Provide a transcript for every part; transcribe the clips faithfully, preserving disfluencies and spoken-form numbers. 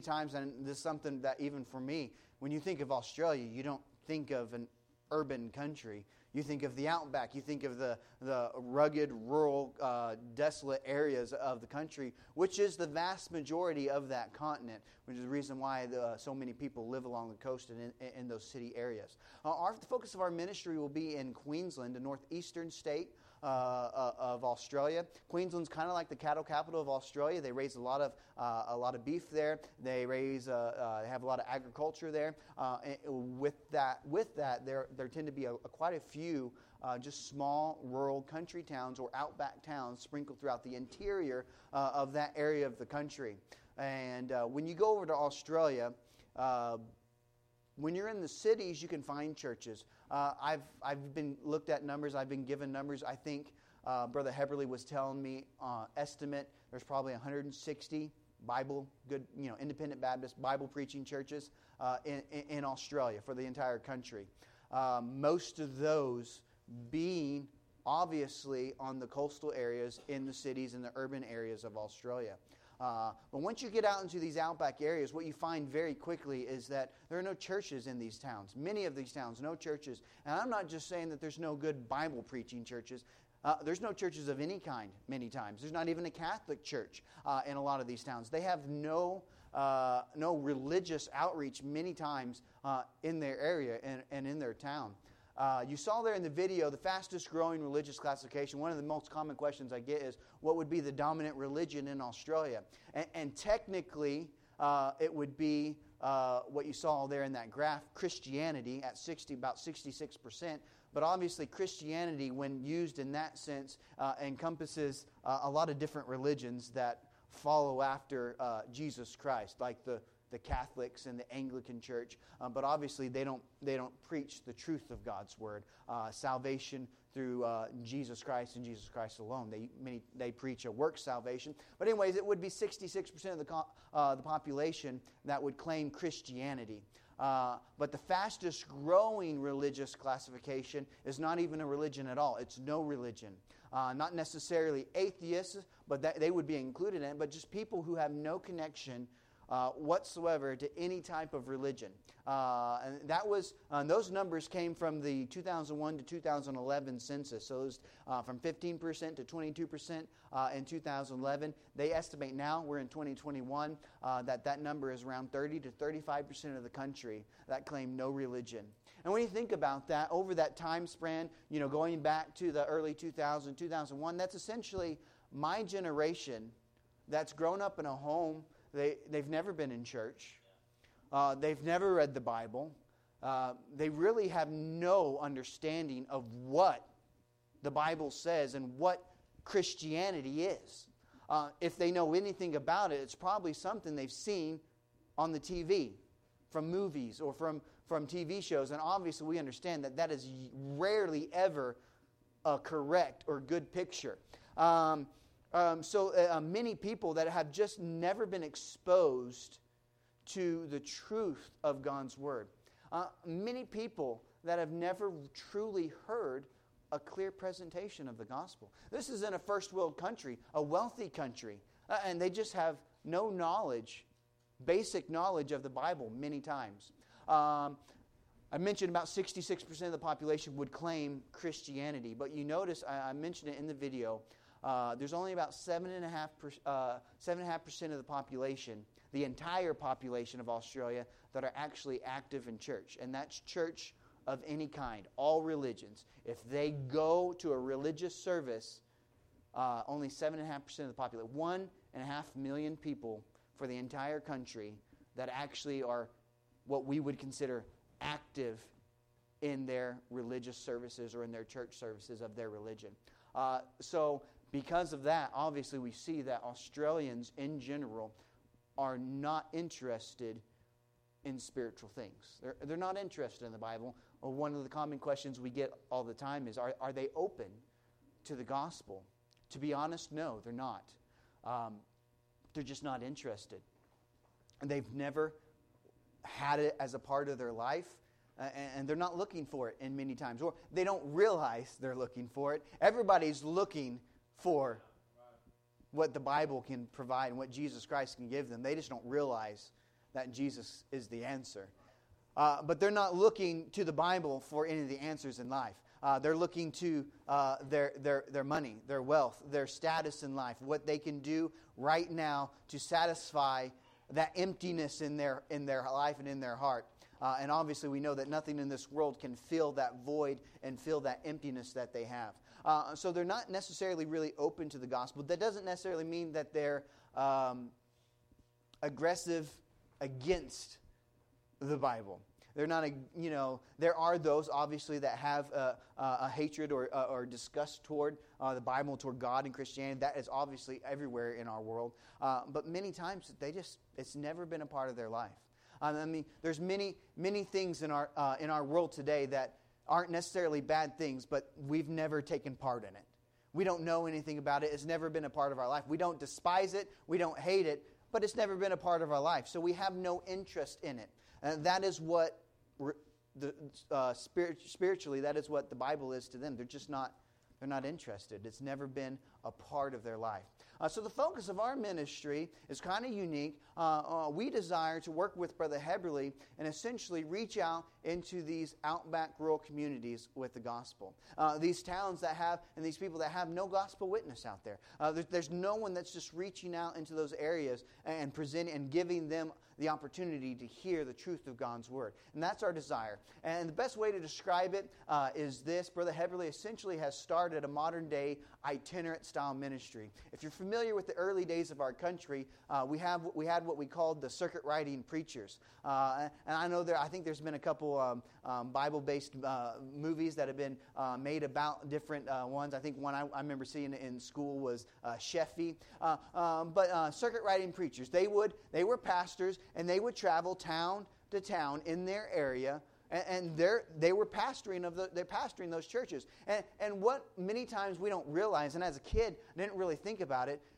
times, and this is something that even for me, when you think of Australia, you don't think of an urban country. You think of the outback. You think of the, the rugged, rural, uh, desolate areas of the country, which is the vast majority of that continent, which is the reason why the, so many people live along the coast and in, in those city areas. Uh, our, the focus of our ministry will be in Queensland, a northeastern state uh, uh, of Australia. Queensland's kind of like the cattle capital of Australia. They raise a lot of uh, a lot of beef there. They raise, uh, uh, they have a lot of agriculture there. Uh, and with that, with that, there there tend to be a, a quite a few uh, just small rural country towns or outback towns sprinkled throughout the interior uh, of that area of the country. And uh, when you go over to Australia, uh, when you're in the cities, you can find churches. Uh, I've I've been looked at numbers. I've been given numbers. I think uh, Brother Heberly was telling me uh, estimate there's probably one hundred sixty Bible good you know independent Baptist Bible preaching churches uh, in, in Australia for the entire country. Uh, most of those being obviously on the coastal areas in the cities and the urban areas of Australia. Uh, but once you get out into these outback areas, what you find very quickly is that there are no churches in these towns. Many of these towns, no churches. And I'm not just saying that there's no good Bible preaching churches. Uh, there's no churches of any kind many times. There's not even a Catholic church uh, in a lot of these towns. They have no uh, no religious outreach many times uh, in their area and, and in their town. Uh, you saw there in the video the fastest growing religious classification. One of the most common questions I get is, what would be the dominant religion in Australia? And, and technically, uh, it would be uh, what you saw there in that graph, Christianity at sixty, about sixty-six percent. But obviously, Christianity, when used in that sense, uh, encompasses uh, a lot of different religions that follow after uh, Jesus Christ, like the the Catholics and the Anglican Church, uh, but obviously they don't they don't preach the truth of God's Word, uh, salvation through uh, Jesus Christ and Jesus Christ alone. They many they preach a work salvation. But anyways, it would be sixty-six percent of the co- uh, the population that would claim Christianity. Uh, but the fastest growing religious classification is not even a religion at all. It's no religion. Uh, not necessarily atheists, but that, they would be included in it, but just people who have no connection Uh, whatsoever to any type of religion. Uh, and that was, uh, those numbers came from the two thousand one to two thousand eleven census. So it was uh, from fifteen percent to twenty-two percent uh, in two thousand eleven. They estimate now, we're in twenty twenty-one, uh, that that number is around thirty to thirty-five percent of the country that claim no religion. And when you think about that, over that time span, you know, going back to the early two thousands, two thousand one, that's essentially my generation that's grown up in a home. They, they've never been in church. Uh, they've never read the Bible. Uh, they really have no understanding of what the Bible says and what Christianity is. Uh, if they know anything about it, it's probably something they've seen on the T V, from movies or from, from T V shows. And obviously we understand that that is rarely ever a correct or good picture. Um Um, so uh, many people that have just never been exposed to the truth of God's Word. Uh, many people that have never truly heard a clear presentation of the gospel. This is in a first world country, a wealthy country, uh, and they just have no knowledge, basic knowledge of the Bible many times. Um, I mentioned about sixty-six percent of the population would claim Christianity, but you notice, I, I mentioned it in the video, Uh, there's only about seven and a half per, uh, seven and a half percent of the population, the entire population of Australia, that are actually active in church, and that's church of any kind, all religions. If they go to a religious service, uh, only seven and a half percent of the population, one and a half million people for the entire country that actually are what we would consider active in their religious services or in their church services of their religion. Uh, so. Because of that, obviously we see that Australians in general are not interested in spiritual things. They're, they're not interested in the Bible. Well, one of the common questions we get all the time is, are, are they open to the gospel? To be honest, no, they're not. Um, they're just not interested. And they've never had it as a part of their life. Uh, and, and they're not looking for it in many times. Or they don't realize they're looking for it. Everybody's looking for what the Bible can provide and what Jesus Christ can give them. They just don't realize that Jesus is the answer. Uh, but they're not looking to the Bible for any of the answers in life. Uh, they're looking to uh, their, their, their money, their wealth, their status in life, what they can do right now to satisfy that emptiness in their, in their life and in their heart. Uh, and obviously we know that nothing in this world can fill that void and fill that emptiness that they have. Uh, so they're not necessarily really open to the gospel. That doesn't necessarily mean that they're um, aggressive against the Bible. They're not, a, you know, there are those, obviously, that have a, a hatred or, or disgust toward uh, the Bible, toward God and Christianity. That is obviously everywhere in our world. Uh, but many times, they just, it's never been a part of their life. Um, I mean, there's many, many things in our, uh, in our world today that aren't necessarily bad things, but we've never taken part in it. We don't know anything about it. It's never been a part of our life. We don't despise it. We don't hate it, but it's never been a part of our life. So we have no interest in it. And that is what the uh, spirit, spiritually, that is what the Bible is to them. They're just not, they're not interested. It's never been a part of their life. Uh, so the focus of our ministry is kind of unique. Uh, uh, we desire to work with Brother Heberly and essentially reach out into these outback rural communities with the gospel. Uh, these towns that have, and these people that have no gospel witness out there. Uh, there's, there's no one that's just reaching out into those areas and presenting and giving them the opportunity to hear the truth of God's Word. And that's our desire. And the best way to describe it uh, is this. Brother Heberly essentially has started a modern-day itinerant style ministry. If you're familiar with the early days of our country, uh, we have we had what we called the circuit riding preachers. Uh, and I know there, I think there's been a couple um, um, Bible-based uh, movies that have been uh, made about different uh, ones. I think one I, I remember seeing in school was uh, Sheffy. Uh, um, but uh, circuit riding preachers, they would they were pastors, and they would travel town to town in their area. And they're, they were pastoring of the, they're pastoring those churches. And, and what many times we don't realize, and as a kid, I didn't really think about it,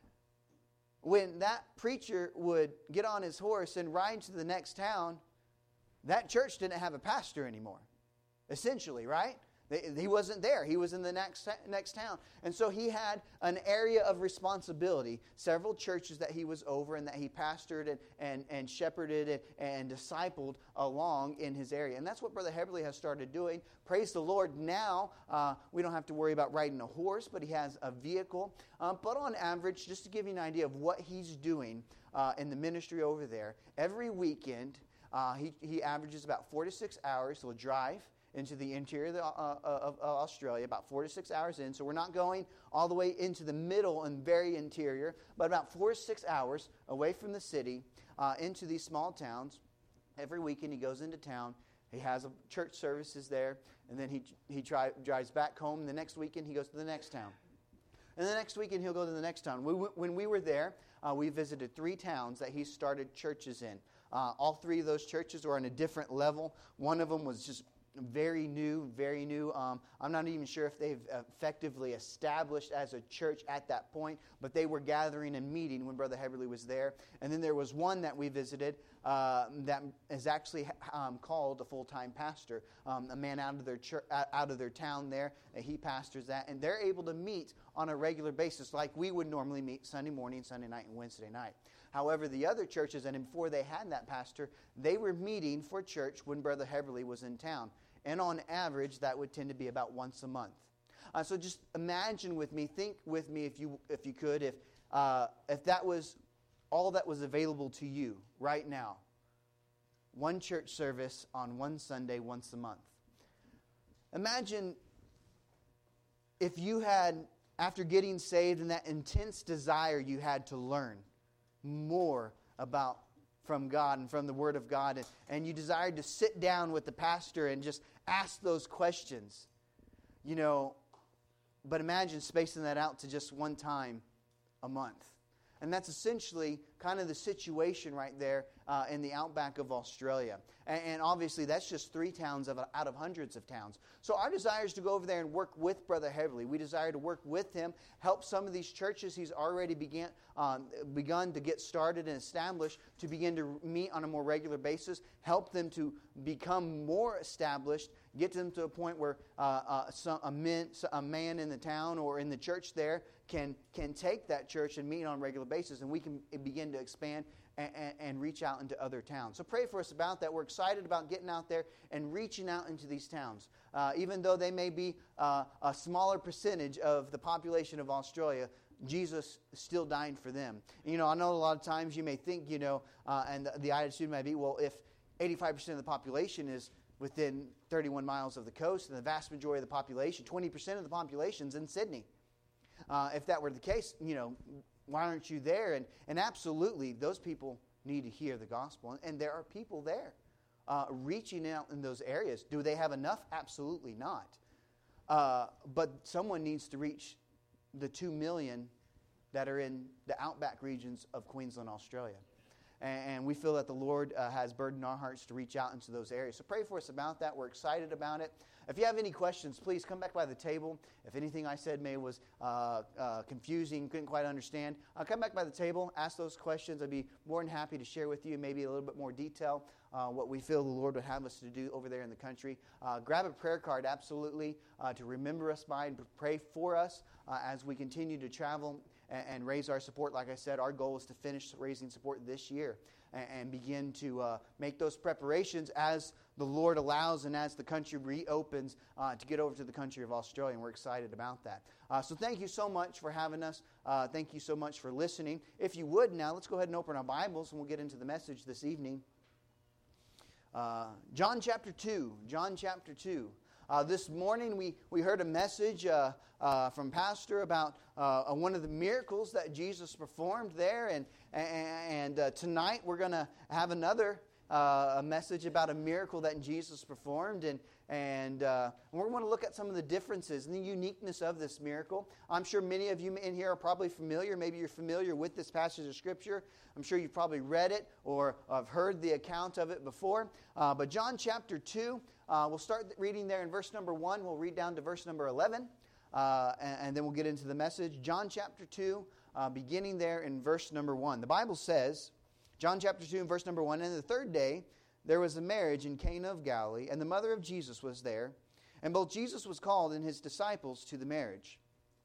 when that preacher would get on his horse and ride to the next town, that church didn't have a pastor anymore, essentially, right? He wasn't there. He was in the next next town. And so he had an area of responsibility, several churches that he was over and that he pastored and, and, and shepherded and, and discipled along in his area. And that's what Brother Heberly has started doing. Praise the Lord. Now, uh, we don't have to worry about riding a horse, but he has a vehicle. Um, but on average, just to give you an idea of what he's doing uh, in the ministry over there, every weekend, uh, he, he averages about four to six hours. He'll drive into the interior of, the, uh, of, of Australia, about four to six hours in. So we're not going all the way into the middle and very interior, but about four to six hours away from the city uh, into these small towns. Every weekend he goes into town. He has a church services there, and then he he try, drives back home. The next weekend he goes to the next town. And the next weekend he'll go to the next town. We, when we were there, uh, we visited three towns that he started churches in. Uh, all three of those churches were on a different level. One of them was just very new, very new. Um, I'm not even sure if they've effectively established as a church at that point, but they were gathering and meeting when Brother Heberly was there. And then there was one that we visited uh, that is actually um, called a full-time pastor, um, a man out of their church, out of their town there. Uh, he pastors that, and they're able to meet on a regular basis like we would normally meet Sunday morning, Sunday night, and Wednesday night. However, the other churches, and before they had that pastor, they were meeting for church when Brother Heberly was in town. And on average, that would tend to be about once a month. Uh, so just imagine with me, think with me if you if you could, if uh, if that was all that was available to you right now. One church service on one Sunday once a month. Imagine if you had, after getting saved, and that intense desire you had to learn more about from God and from the Word of God, and, and you desired to sit down with the pastor and just ask those questions, you know, but imagine spacing that out to just one time a month. And that's essentially kind of the situation right there uh, in the outback of Australia. And, and obviously that's just three towns of, out of hundreds of towns. So our desire is to go over there and work with Brother Heberly. We desire to work with him, help some of these churches he's already began, um, begun to get started and established to begin to meet on a more regular basis, help them to become more established, get them to a point where uh, uh, some, a, man, a man in the town or in the church there can can take that church and meet on a regular basis, and we can begin to expand and, and, and reach out into other towns. So pray for us about that. We're excited about getting out there and reaching out into these towns. Uh, even though they may be uh, a smaller percentage of the population of Australia, Jesus still died for them. You know, I know a lot of times you may think, you know, uh, and the, the attitude might be, well, if eighty-five percent of the population is within thirty-one miles of the coast, and the vast majority of the population, twenty percent of the population is in Sydney. Uh, if that were the case, you know, why aren't you there? And, and absolutely, those people need to hear the gospel. And, and there are people there uh, reaching out in those areas. Do they have enough? Absolutely not. Uh, but someone needs to reach the two million that are in the outback regions of Queensland, Australia. And, and we feel that the Lord uh, has burdened our hearts to reach out into those areas. So pray for us about that. We're excited about it. If you have any questions, please come back by the table. If anything I said may was uh, uh, confusing, couldn't quite understand, uh, come back by the table, ask those questions. I'd be more than happy to share with you maybe a little bit more detail uh, what we feel the Lord would have us to do over there in the country. Uh, grab a prayer card, absolutely, uh, to remember us by and pray for us uh, as we continue to travel and, and raise our support. Like I said, our goal is to finish raising support this year and, and begin to uh, make those preparations as the Lord allows and as the country reopens uh, to get over to the country of Australia, and we're excited about that. Uh, so thank you so much for having us. Uh, thank you so much for listening. If you would now, let's go ahead and open our Bibles, and we'll get into the message this evening. Uh, John chapter two. John chapter two. Uh, this morning we, we heard a message uh, uh, from Pastor about uh, one of the miracles that Jesus performed there, and, and uh, tonight we're going to have another Uh, a message about a miracle that Jesus performed, and and uh, we're going to look at some of the differences and the uniqueness of this miracle. I'm sure many of you in here are probably familiar. Maybe you're familiar with this passage of Scripture. I'm sure you've probably read it or have heard the account of it before. Uh, but John chapter two, uh, we'll start reading there in verse number one. We'll read down to verse number eleven, uh, and, and then we'll get into the message. John chapter two, uh, beginning there in verse number one. The Bible says, John chapter two and verse number one, and the third day there was a marriage in Cana of Galilee, and the mother of Jesus was there. And both Jesus was called and his disciples to the marriage.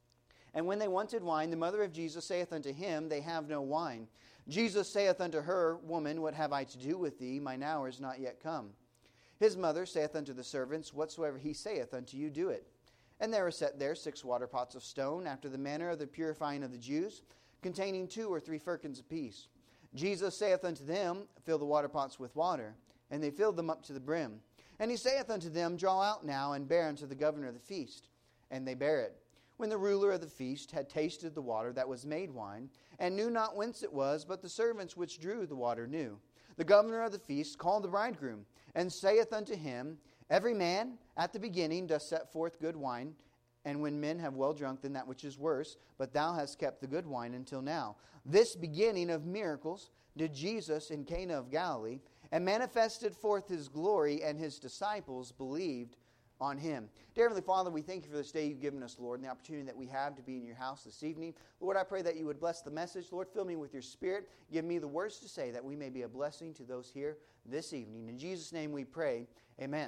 And when they wanted wine, the mother of Jesus saith unto him, They have no wine. Jesus saith unto her, Woman, what have I to do with thee? Mine hour is not yet come. His mother saith unto the servants, Whatsoever he saith unto you, do it. And there were set there six water pots of stone, after the manner of the purifying of the Jews, containing two or three firkins apiece. Jesus saith unto them, Fill the water pots with water. And they filled them up to the brim. And he saith unto them, Draw out now, and bear unto the governor of the feast. And they bare it. When the ruler of the feast had tasted the water that was made wine, and knew not whence it was, but the servants which drew the water knew, the governor of the feast called the bridegroom, and saith unto him, Every man at the beginning doth set forth good wine, and when men have well drunk, then that which is worse, but thou hast kept the good wine until now. This beginning of miracles did Jesus in Cana of Galilee, and manifested forth his glory, and his disciples believed on him. Dear Heavenly Father, we thank you for this day you've given us, Lord, and the opportunity that we have to be in your house this evening. Lord, I pray that you would bless the message. Lord, fill me with your Spirit. Give me the words to say that we may be a blessing to those here this evening. In Jesus' name we pray, amen.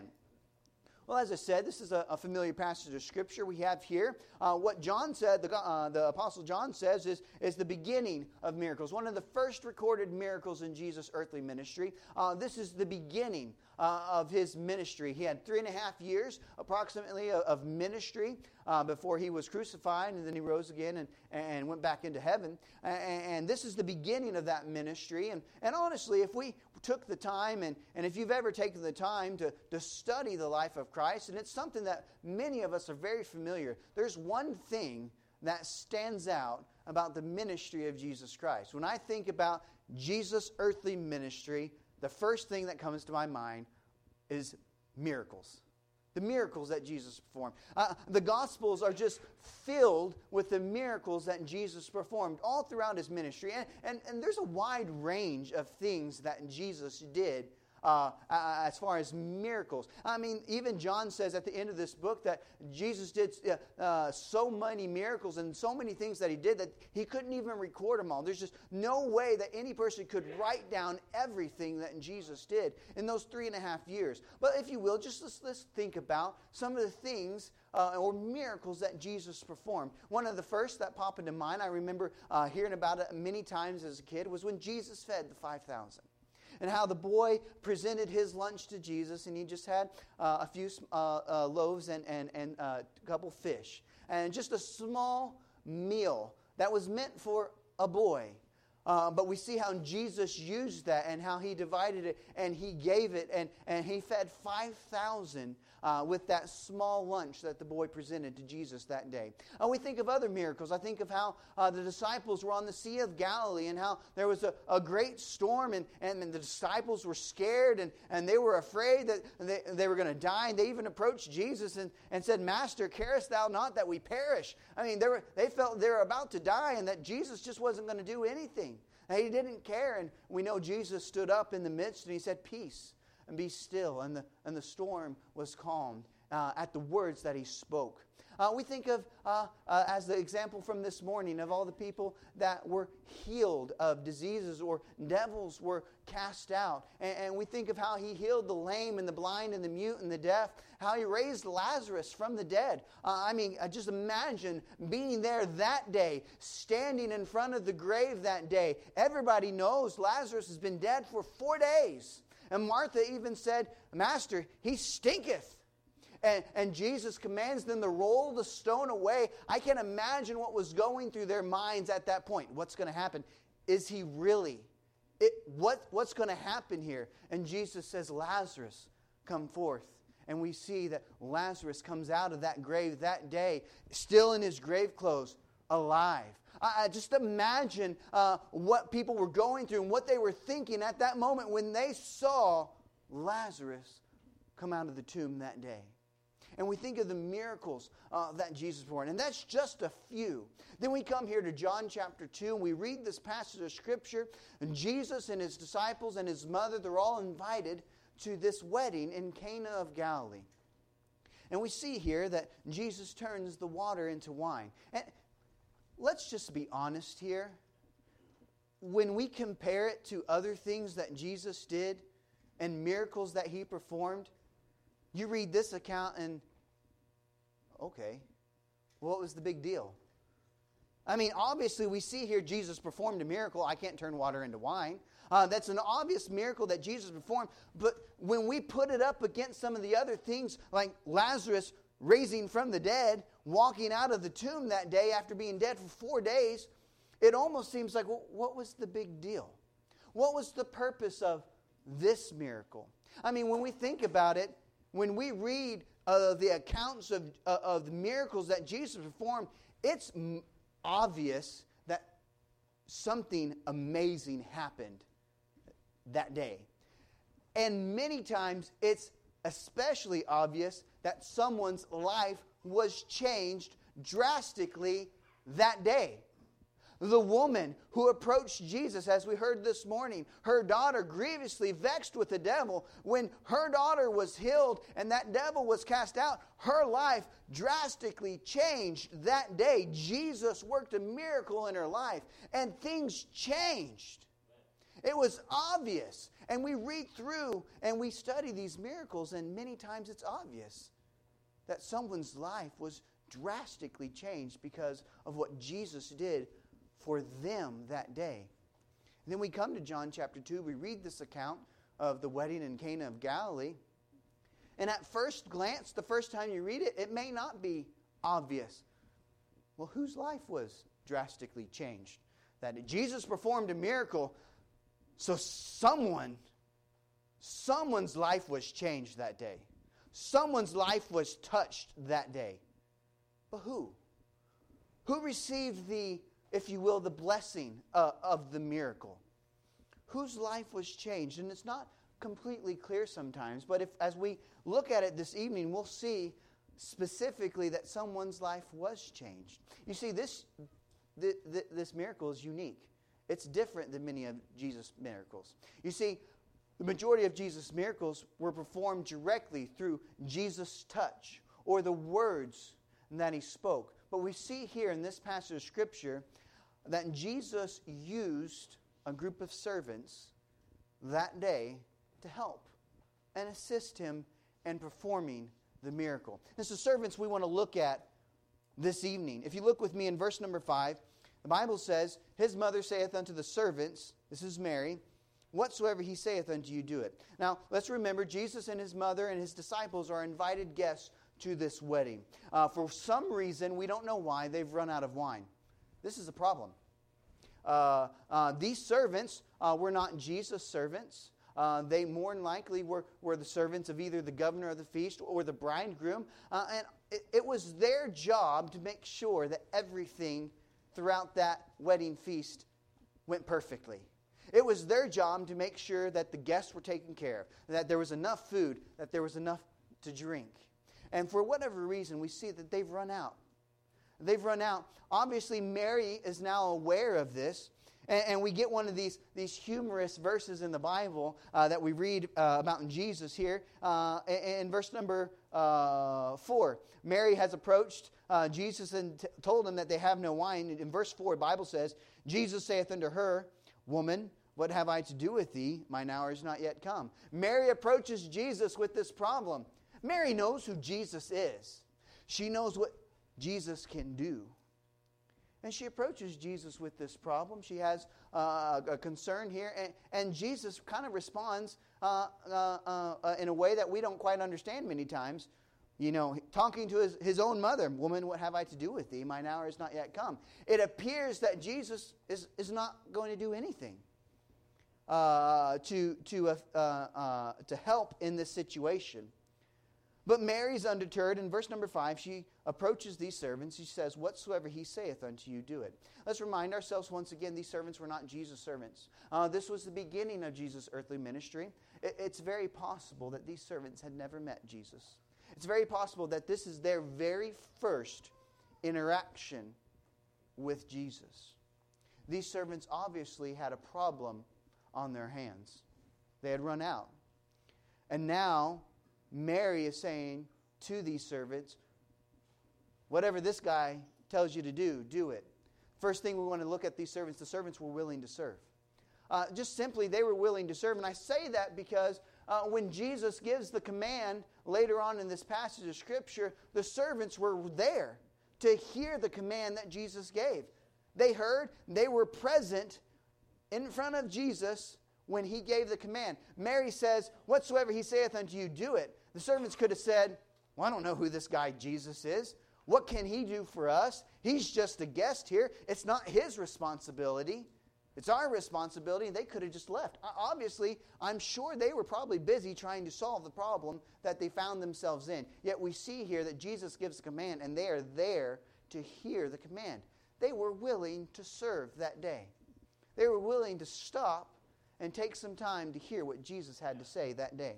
Well, as I said, this is a, a familiar passage of Scripture we have here. Uh, what John said, the, uh, the Apostle John says, is, is the beginning of miracles. One of the first recorded miracles in Jesus' earthly ministry. Uh, this is the beginning uh, of his ministry. He had three and a half years, approximately, of, of ministry uh, before he was crucified, and then he rose again and, and went back into heaven. And, and this is the beginning of that ministry. And, and honestly, if we took the time, and, and if you've ever taken the time to, to study the life of Christ, and it's something that many of us are very familiar, there's one thing that stands out about the ministry of Jesus Christ. When I think about Jesus' earthly ministry, the first thing that comes to my mind is miracles. The miracles that Jesus performed. Uh, the Gospels are just filled with the miracles that Jesus performed all throughout his ministry. And, and, and there's a wide range of things that Jesus did uh, uh, as far as miracles. I mean, even John says at the end of this book that Jesus did uh, uh, so many miracles and so many things that he did that he couldn't even record them all. There's just no way that any person could write down everything that Jesus did in those three and a half years. But if you will, just let's, let's think about some of the things uh, or miracles that Jesus performed. One of the first that pop into mind, I remember uh, hearing about it many times as a kid, was when Jesus fed the five thousand. And how the boy presented his lunch to Jesus, and he just had uh, a few uh, uh, loaves and, and, and uh, a couple fish. And just a small meal that was meant for a boy. Uh, but we see how Jesus used that and how he divided it and he gave it. And, and he fed five thousand uh, with that small lunch that the boy presented to Jesus that day. Uh, we think of other miracles. I think of how uh, the disciples were on the Sea of Galilee and how there was a, a great storm and, and, and the disciples were scared and, and they were afraid that they, they were going to die. And they even approached Jesus and, and said, "Master, carest thou not that we perish?" I mean, they, were, they felt they were about to die and that Jesus just wasn't going to do anything. And he didn't care, and we know Jesus stood up in the midst and he said, "Peace, and be still." And the, and the storm was calmed uh, at the words that he spoke. Uh, we think of, uh, uh, as the example from this morning, of all the people that were healed of diseases or devils were cast out. And, and we think of how he healed the lame and the blind and the mute and the deaf, how he raised Lazarus from the dead. Uh, I mean, uh, just imagine being there that day, standing in front of the grave that day. Everybody knows Lazarus has been dead for four days. And Martha even said, "Master, he stinketh." And, and Jesus commands them to roll the stone away. I can't imagine what was going through their minds at that point. What's going to happen? Is he really? It, what, what's going to happen here? And Jesus says, "Lazarus, come forth." And we see that Lazarus comes out of that grave that day, still in his grave clothes, alive. I, I just imagine uh, what people were going through and what they were thinking at that moment when they saw Lazarus come out of the tomb that day. And we think of the miracles uh, that Jesus performed. And that's just a few. Then we come here to John chapter two, and we read this passage of Scripture. And Jesus and his disciples and his mother, they're all invited to this wedding in Cana of Galilee. And we see here that Jesus turns the water into wine. And let's just be honest here. When we compare it to other things that Jesus did and miracles that he performed, you read this account and, okay, what was the big deal? I mean, obviously we see here Jesus performed a miracle. I can't turn water into wine. Uh, that's an obvious miracle that Jesus performed. But when we put it up against some of the other things, like Lazarus raising from the dead, walking out of the tomb that day after being dead for four days, it almost seems like, well, what was the big deal? What was the purpose of this miracle? I mean, when we think about it, when we read uh, the accounts of, uh, of the miracles that Jesus performed, it's m- obvious that something amazing happened that day. And many times it's especially obvious that someone's life was changed drastically that day. The woman who approached Jesus, as we heard this morning, her daughter grievously vexed with the devil. When her daughter was healed and that devil was cast out, her life drastically changed that day. Jesus worked a miracle in her life, and things changed. It was obvious. And we read through and we study these miracles, and many times it's obvious that someone's life was drastically changed because of what Jesus did for them that day. And then we come to John chapter two. We read this account of the wedding in Cana of Galilee. And at first glance, the first time you read it, it may not be obvious. Well, whose life was drastically changed? That Jesus performed a miracle, so someone, someone's life was changed that day. Someone's life was touched that day. But who? Who received the, if you will, the blessing uh, of the miracle? Whose life was changed? And it's not completely clear sometimes, but if as we look at it this evening, we'll see specifically that someone's life was changed. You see, this, th- th- this miracle is unique. It's different than many of Jesus' miracles. You see, The majority of Jesus' miracles were performed directly through Jesus' touch or the words that He spoke. But we see here in this passage of Scripture that Jesus used a group of servants that day to help and assist Him in performing the miracle. It's the servants we want to look at this evening. If you look with me in verse number five, the Bible says, His mother saith unto the servants, this is Mary, whatsoever He saith unto you, do it. Now, let's remember, Jesus and His mother and His disciples are invited guests to this wedding. Uh, for some reason, we don't know why, they've run out of wine. This is a problem. Uh, uh, these servants uh, were not Jesus' servants. Uh, they more than likely were, were the servants of either the governor of the feast or the bridegroom. Uh, and it, it was their job to make sure that everything throughout that wedding feast went perfectly. It was their job to make sure that the guests were taken care of, that there was enough food, that there was enough to drink. And for whatever reason, we see that they've run out. They've run out. Obviously, Mary is now aware of this. And, and we get one of these, these humorous verses in the Bible uh, that we read uh, about in Jesus here. Uh, in, in verse number uh, four, Mary has approached uh, Jesus and t- told him that they have no wine. In verse four, the Bible says, Jesus saith unto her, Woman, what have I to do with thee? Mine hour is not yet come. Mary approaches Jesus with this problem. Mary knows who Jesus is. She knows what Jesus can do. And she approaches Jesus with this problem. She has uh, a concern here. And, and Jesus kind of responds uh, uh, uh, in a way that we don't quite understand many times. You know, talking to his, his own mother, Woman, what have I to do with thee? Mine hour is not yet come. It appears that Jesus is, is not going to do anything uh, to, to, uh, uh, to help in this situation. But Mary's undeterred. In verse number five, she approaches these servants. She says, Whatsoever He saith unto you, do it. Let's remind ourselves once again, these servants were not Jesus' servants. Uh, this was the beginning of Jesus' earthly ministry. It, it's very possible that these servants had never met Jesus. It's very possible that this is their very first interaction with Jesus. These servants obviously had a problem on their hands. They had run out. And now Mary is saying to these servants, whatever this guy tells you to do, do it. First thing we want to look at these servants, the servants were willing to serve. Uh, just simply, they were willing to serve. And I say that because uh, when Jesus gives the command later on in this passage of Scripture, the servants were there to hear the command that Jesus gave. They heard, they were present in front of Jesus when He gave the command. Mary says, Whatsoever He saith unto you, do it. The servants could have said, Well, I don't know who this guy Jesus is. What can He do for us? He's just a guest here. It's not His responsibility. It's our responsibility. They could have just left. Obviously, I'm sure they were probably busy trying to solve the problem that they found themselves in. Yet we see here that Jesus gives a command, and they are there to hear the command. They were willing to serve that day. They were willing to stop and take some time to hear what Jesus had to say that day.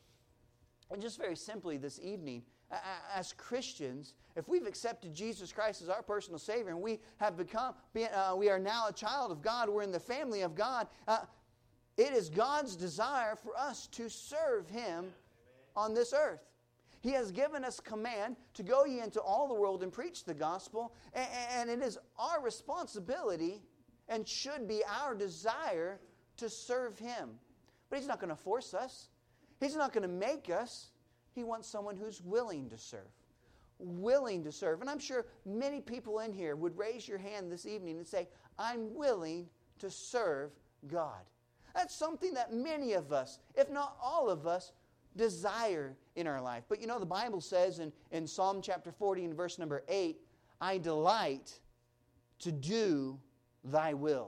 And just very simply this evening, as Christians, if we've accepted Jesus Christ as our personal Savior and we have become, uh, we are now a child of God, we're in the family of God, uh, it is God's desire for us to serve Him on this earth. He has given us command to go ye into all the world and preach the gospel, and, and it is our responsibility and should be our desire to serve Him. But He's not going to force us. He's not going to make us. He wants someone who's willing to serve. Willing to serve. And I'm sure many people in here would raise your hand this evening and say, I'm willing to serve God. That's something that many of us, if not all of us, desire in our life. But you know, the Bible says in, in Psalm chapter forty and verse number eight, I delight to do thy will.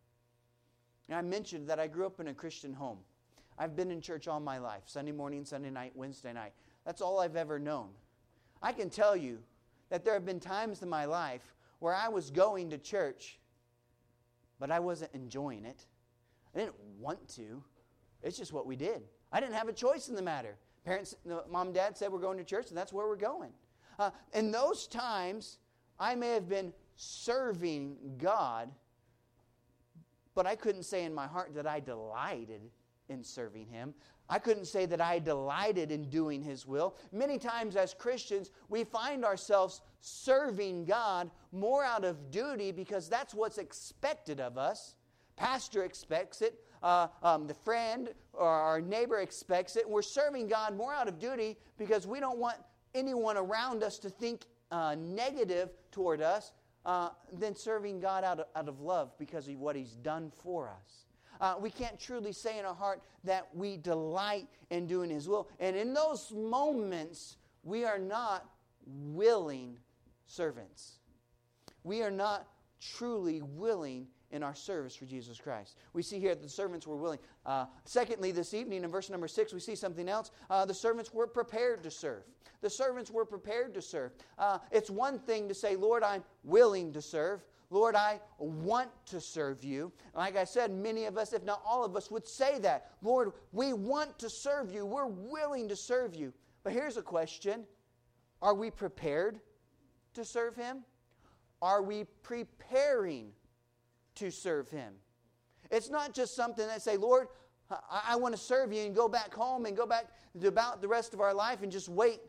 And I mentioned that I grew up in a Christian home. I've been in church all my life, Sunday morning, Sunday night, Wednesday night. That's all I've ever known. I can tell you that there have been times in my life where I was going to church, but I wasn't enjoying it. I didn't want to. It's just what we did. I didn't have a choice in the matter. Parents, mom and dad said we're going to church, and that's where we're going. Uh, in those times, I may have been serving God, but I couldn't say in my heart that I delighted in serving Him. I couldn't say that I delighted in doing His will. Many times as Christians, we find ourselves serving God more out of duty because that's what's expected of us. Pastor expects it. Uh, um, the friend or our neighbor expects it. We're serving God more out of duty because we don't want anyone around us to think uh, negative toward us uh, than serving God out of, out of love because of what He's done for us. Uh, we can't truly say in our heart that we delight in doing His will. And in those moments, we are not willing servants. We are not truly willing in our service for Jesus Christ. We see here that the servants were willing. Uh, secondly, this evening in verse number six, we see something else. Uh, the servants were prepared to serve. The servants were prepared to serve. Uh, it's one thing to say, Lord, I'm willing to serve. Lord, I want to serve you. Like I said, many of us, if not all of us, would say that. Lord, we want to serve you. We're willing to serve you. But here's a question. Are we prepared to serve Him? Are we preparing to serve Him? It's not just something that say, Lord, I, I want to serve you, and go back home and go back to about the rest of our life and just wait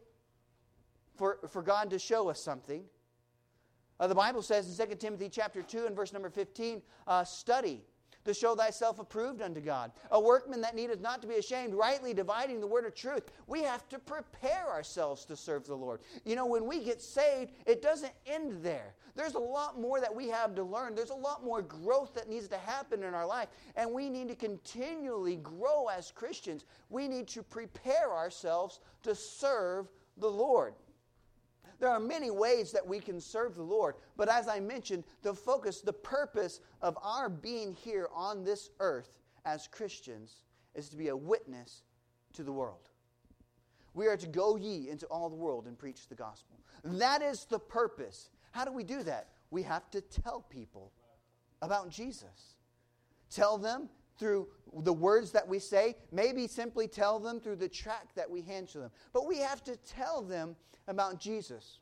for, for God to show us something. Uh, the Bible says in Second Timothy chapter two and verse number fifteen, uh, study to show thyself approved unto God, a workman that needeth not to be ashamed, rightly dividing the word of truth. We have to prepare ourselves to serve the Lord. You know, when we get saved, it doesn't end there. There's a lot more that we have to learn. There's a lot more growth that needs to happen in our life, and we need to continually grow as Christians. We need to prepare ourselves to serve the Lord. There are many ways that we can serve the Lord, but as I mentioned, the focus, the purpose of our being here on this earth as Christians is to be a witness to the world. We are to go ye into all the world and preach the gospel. That is the purpose. How do we do that? We have to tell people about Jesus. Tell them through the words that we say, maybe simply tell them through the tract that we hand to them. But we have to tell them about Jesus.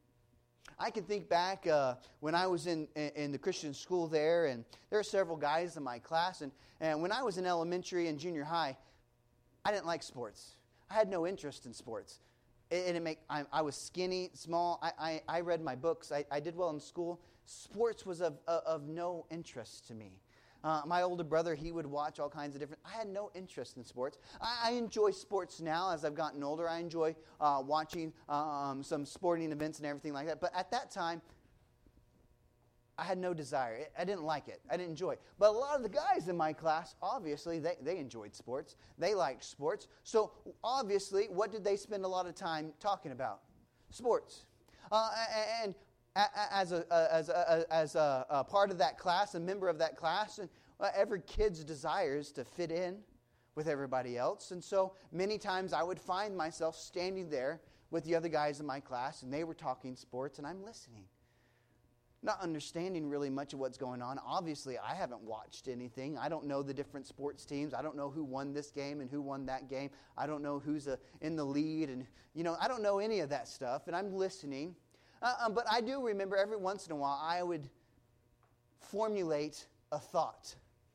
I can think back uh, when I was in, in, in the Christian school there, and there are several guys in my class, and, and when I was in elementary and junior high, I didn't like sports. I had no interest in sports. And it make, I, I was skinny, small. I, I, I read my books. I, I did well in school. Sports was of, of, of no interest to me. Uh, my older brother, he would watch all kinds of different... I had no interest in sports. I, I enjoy sports now as I've gotten older. I enjoy uh, watching um, some sporting events and everything like that. But at that time, I had no desire. I didn't like it. I didn't enjoy it. But a lot of the guys in my class, obviously, they, they enjoyed sports. They liked sports. So obviously, what did they spend a lot of time talking about? Sports. Uh, and... As a as a, as a, a part of that class, a member of that class, and well, every kid's desire is to fit in with everybody else. And so many times I would find myself standing there with the other guys in my class, and they were talking sports, and I'm listening, not understanding really much of what's going on. Obviously, I haven't watched anything. I don't know the different sports teams. I don't know who won this game and who won that game. I don't know who's a, in the lead, and you know, I don't know any of that stuff. And I'm listening. Uh, um, but I do remember every once in a while I would formulate a thought.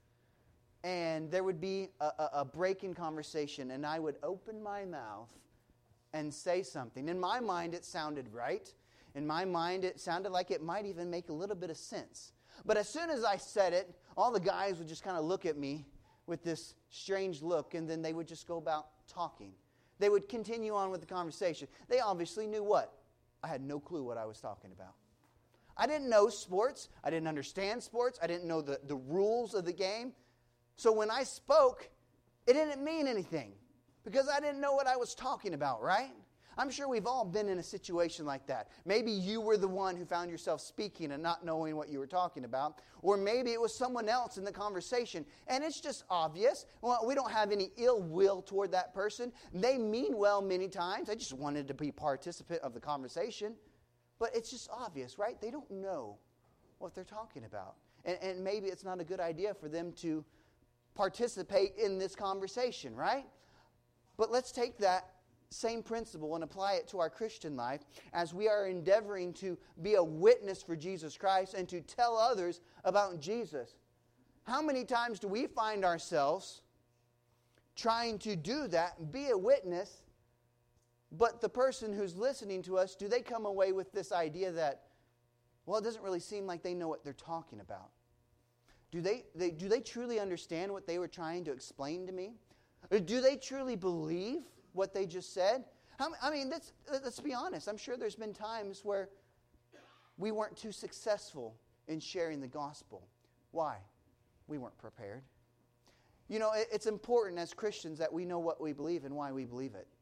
And there would be a, a, a break in conversation, and I would open my mouth and say something. In my mind, it sounded right. In my mind, it sounded like it might even make a little bit of sense. But as soon as I said it, all the guys would just kind of look at me with this strange look, and then they would just go about talking. They would continue on with the conversation. They obviously knew what? I had no clue what I was talking about. I didn't know sports. I didn't understand sports. I didn't know the, the rules of the game. So when I spoke, it didn't mean anything because I didn't know what I was talking about, right? I'm sure we've all been in a situation like that. Maybe you were the one who found yourself speaking and not knowing what you were talking about. Or maybe it was someone else in the conversation. And it's just obvious. Well, we don't have any ill will toward that person. They mean well many times. I just wanted to be a participant of the conversation. But it's just obvious, right? They don't know what they're talking about. And, and maybe it's not a good idea for them to participate in this conversation, right? But let's take that same principle and apply it to our Christian life as we are endeavoring to be a witness for Jesus Christ and to tell others about Jesus. How many times do we find ourselves trying to do that, be a witness, but the person who's listening to us, do they come away with this idea that, well, it doesn't really seem like they know what they're talking about? Do they, they, do they truly understand what they were trying to explain to me? Or do they truly believe what they just said? How, I mean, let's, let's be honest. I'm sure there's been times where we weren't too successful in sharing the gospel. Why? We weren't prepared. You know, it, it's important as Christians that we know what we believe and why we believe it.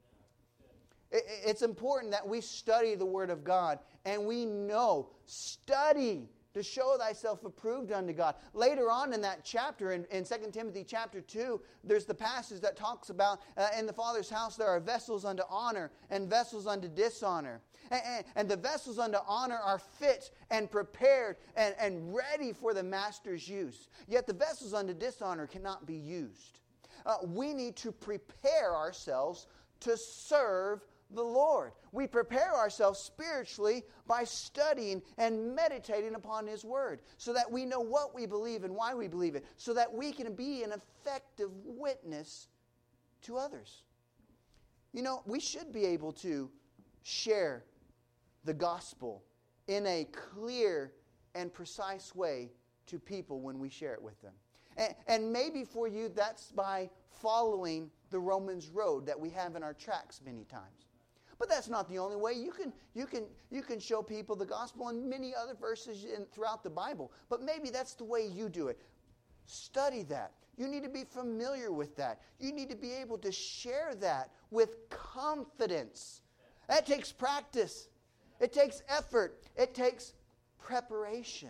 it. It's important that we study the Word of God and we know, study to show thyself approved unto God. Later on in that chapter, in, in Second Timothy chapter two, there's the passage that talks about, uh, in the Father's house there are vessels unto honor and vessels unto dishonor. And, and, and the vessels unto honor are fit and prepared and, and ready for the master's use. Yet the vessels unto dishonor cannot be used. Uh, we need to prepare ourselves to serve the Lord. We prepare ourselves spiritually by studying and meditating upon His Word so that we know what we believe and why we believe it, so that we can be an effective witness to others. You know, we should be able to share the gospel in a clear and precise way to people when we share it with them. And, and maybe for you that's by following the Romans road that we have in our tracts many times. But that's not the only way. You can, you can, you can show people the gospel in many other verses in, throughout the Bible. But maybe that's the way you do it. Study that. You need to be familiar with that. You need to be able to share that with confidence. That takes practice. It takes effort. It takes preparation.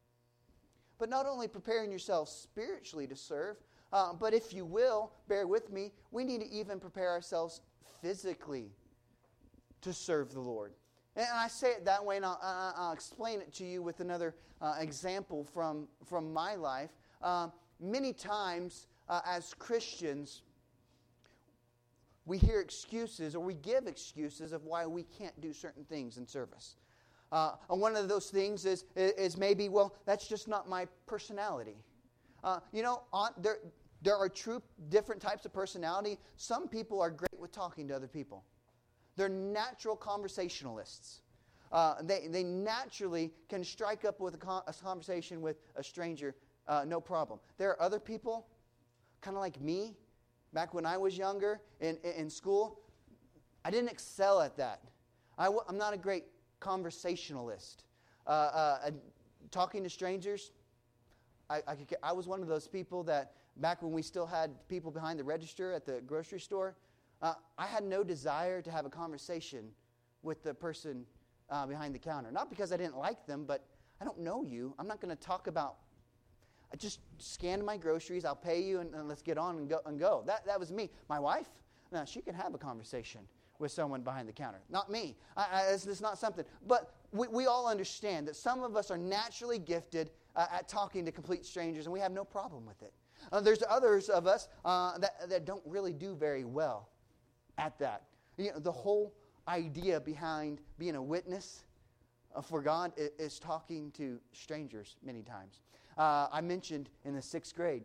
But not only preparing yourself spiritually to serve, uh, but if you will, bear with me, we need to even prepare ourselves physically to serve the Lord. And I say it that way, and I'll, I'll explain it to you with another uh, example from, from my life. Uh, many times, uh, as Christians, we hear excuses or we give excuses of why we can't do certain things in service. Uh, and one of those things is, is maybe, well, that's just not my personality. Uh, you know, on, there, there are true different types of personality. Some people are great with talking to other people. They're natural conversationalists. Uh, they, they naturally can strike up with a, con- a conversation with a stranger, uh, no problem. There are other people, kind of like me, back when I was younger in, in, in school, I didn't excel at that. I w- I'm not a great conversationalist. Uh, uh, talking to strangers, I, I, could, I was one of those people that back when we still had people behind the register at the grocery store, Uh, I had no desire to have a conversation with the person uh, behind the counter. Not because I didn't like them, but I don't know you. I'm not going to talk about, I just scan my groceries, I'll pay you, and, and let's get on and go. And go. That, that was me. My wife, no, she can have a conversation with someone behind the counter. Not me. I, I, it's, it's not something. But we, we all understand that some of us are naturally gifted uh, at talking to complete strangers, and we have no problem with it. Uh, there's others of us uh, that, that don't really do very well at that. You know, the whole idea behind being a witness uh, for God is, is talking to strangers many times. Uh, I mentioned in the sixth grade,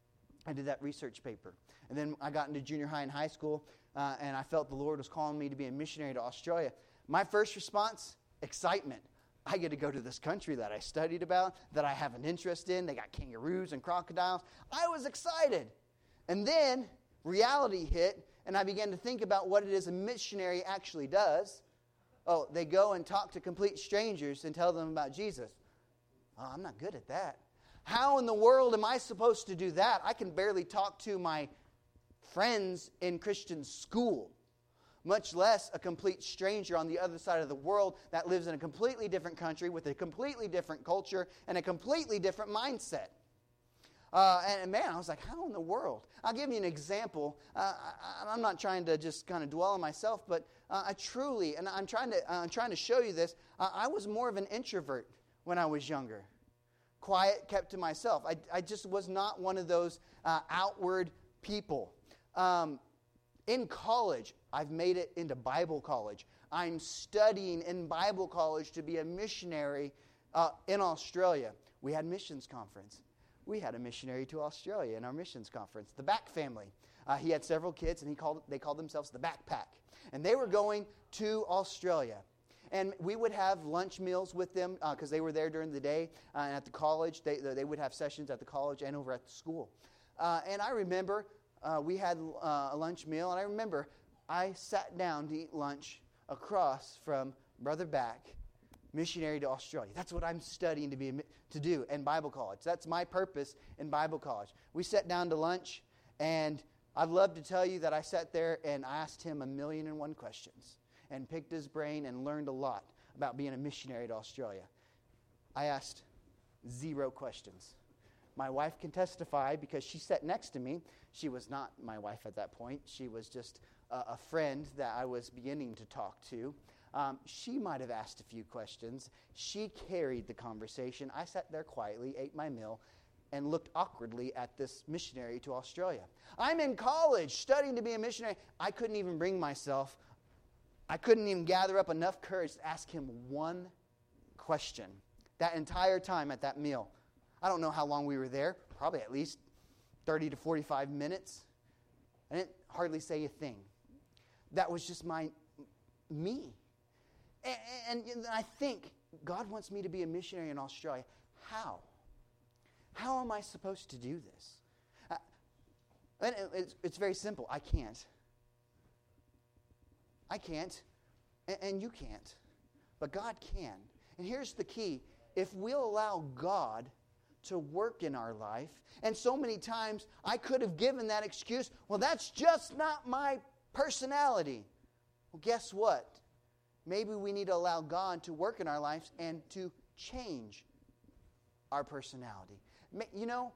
I did that research paper. And then I got into junior high and high school, uh, and I felt the Lord was calling me to be a missionary to Australia. My first response, excitement. I get to go to this country that I studied about, that I have an interest in. They got kangaroos and crocodiles. I was excited. And then reality hit, and I began to think about what it is a missionary actually does. Oh, they go and talk to complete strangers and tell them about Jesus. Oh, I'm not good at that. How in the world am I supposed to do that? I can barely talk to my friends in Christian school, much less a complete stranger on the other side of the world that lives in a completely different country with a completely different culture and a completely different mindset. Uh, and man, I was like, how in the world? I'll give you an example. Uh, I, I'm not trying to just kind of dwell on myself, but uh, I truly, and I'm trying to, uh, I'm trying to show you this. Uh, I was more of an introvert when I was younger. Quiet, kept to myself. I, I just was not one of those uh, outward people. Um, in college, I've made it into Bible college. I'm studying in Bible college to be a missionary uh, in Australia. We had missions conference. We had a missionary to Australia in our missions conference, the Back family. Uh, he had several kids, and he called they called themselves the Backpack. And they were going to Australia. And we would have lunch meals with them because uh, they were there during the day. Uh, and at the college, they, they would have sessions at the college and over at the school. Uh, and I remember uh, we had uh, a lunch meal, and I remember I sat down to eat lunch across from Brother Back, missionary to Australia. That's what I'm studying to be to do in Bible college. That's my purpose in Bible college. We sat down to lunch, and I'd love to tell you that I sat there and asked him a million and one questions and picked his brain and learned a lot about being a missionary to Australia. I asked zero questions. My wife can testify because she sat next to me. She was not my wife at that point. She was just a, a friend that I was beginning to talk to. Um, she might have asked a few questions. She carried the conversation. I sat there quietly, ate my meal, and looked awkwardly at this missionary to Australia. I'm in college studying to be a missionary. I couldn't even bring myself, I couldn't even gather up enough courage to ask him one question that entire time at that meal. I don't know how long we were there, probably at least thirty to forty-five minutes. I didn't hardly say a thing. That was just my, me. And, and I think God wants me to be a missionary in Australia. How? How am I supposed to do this? Uh, and it's, it's very simple. I can't. I can't. And, and you can't. But God can. And here's the key. If we'll allow God to work in our life, and so many times I could have given that excuse, well, that's just not my personality. Well, guess what? Maybe we need to allow God to work in our lives and to change our personality. You know,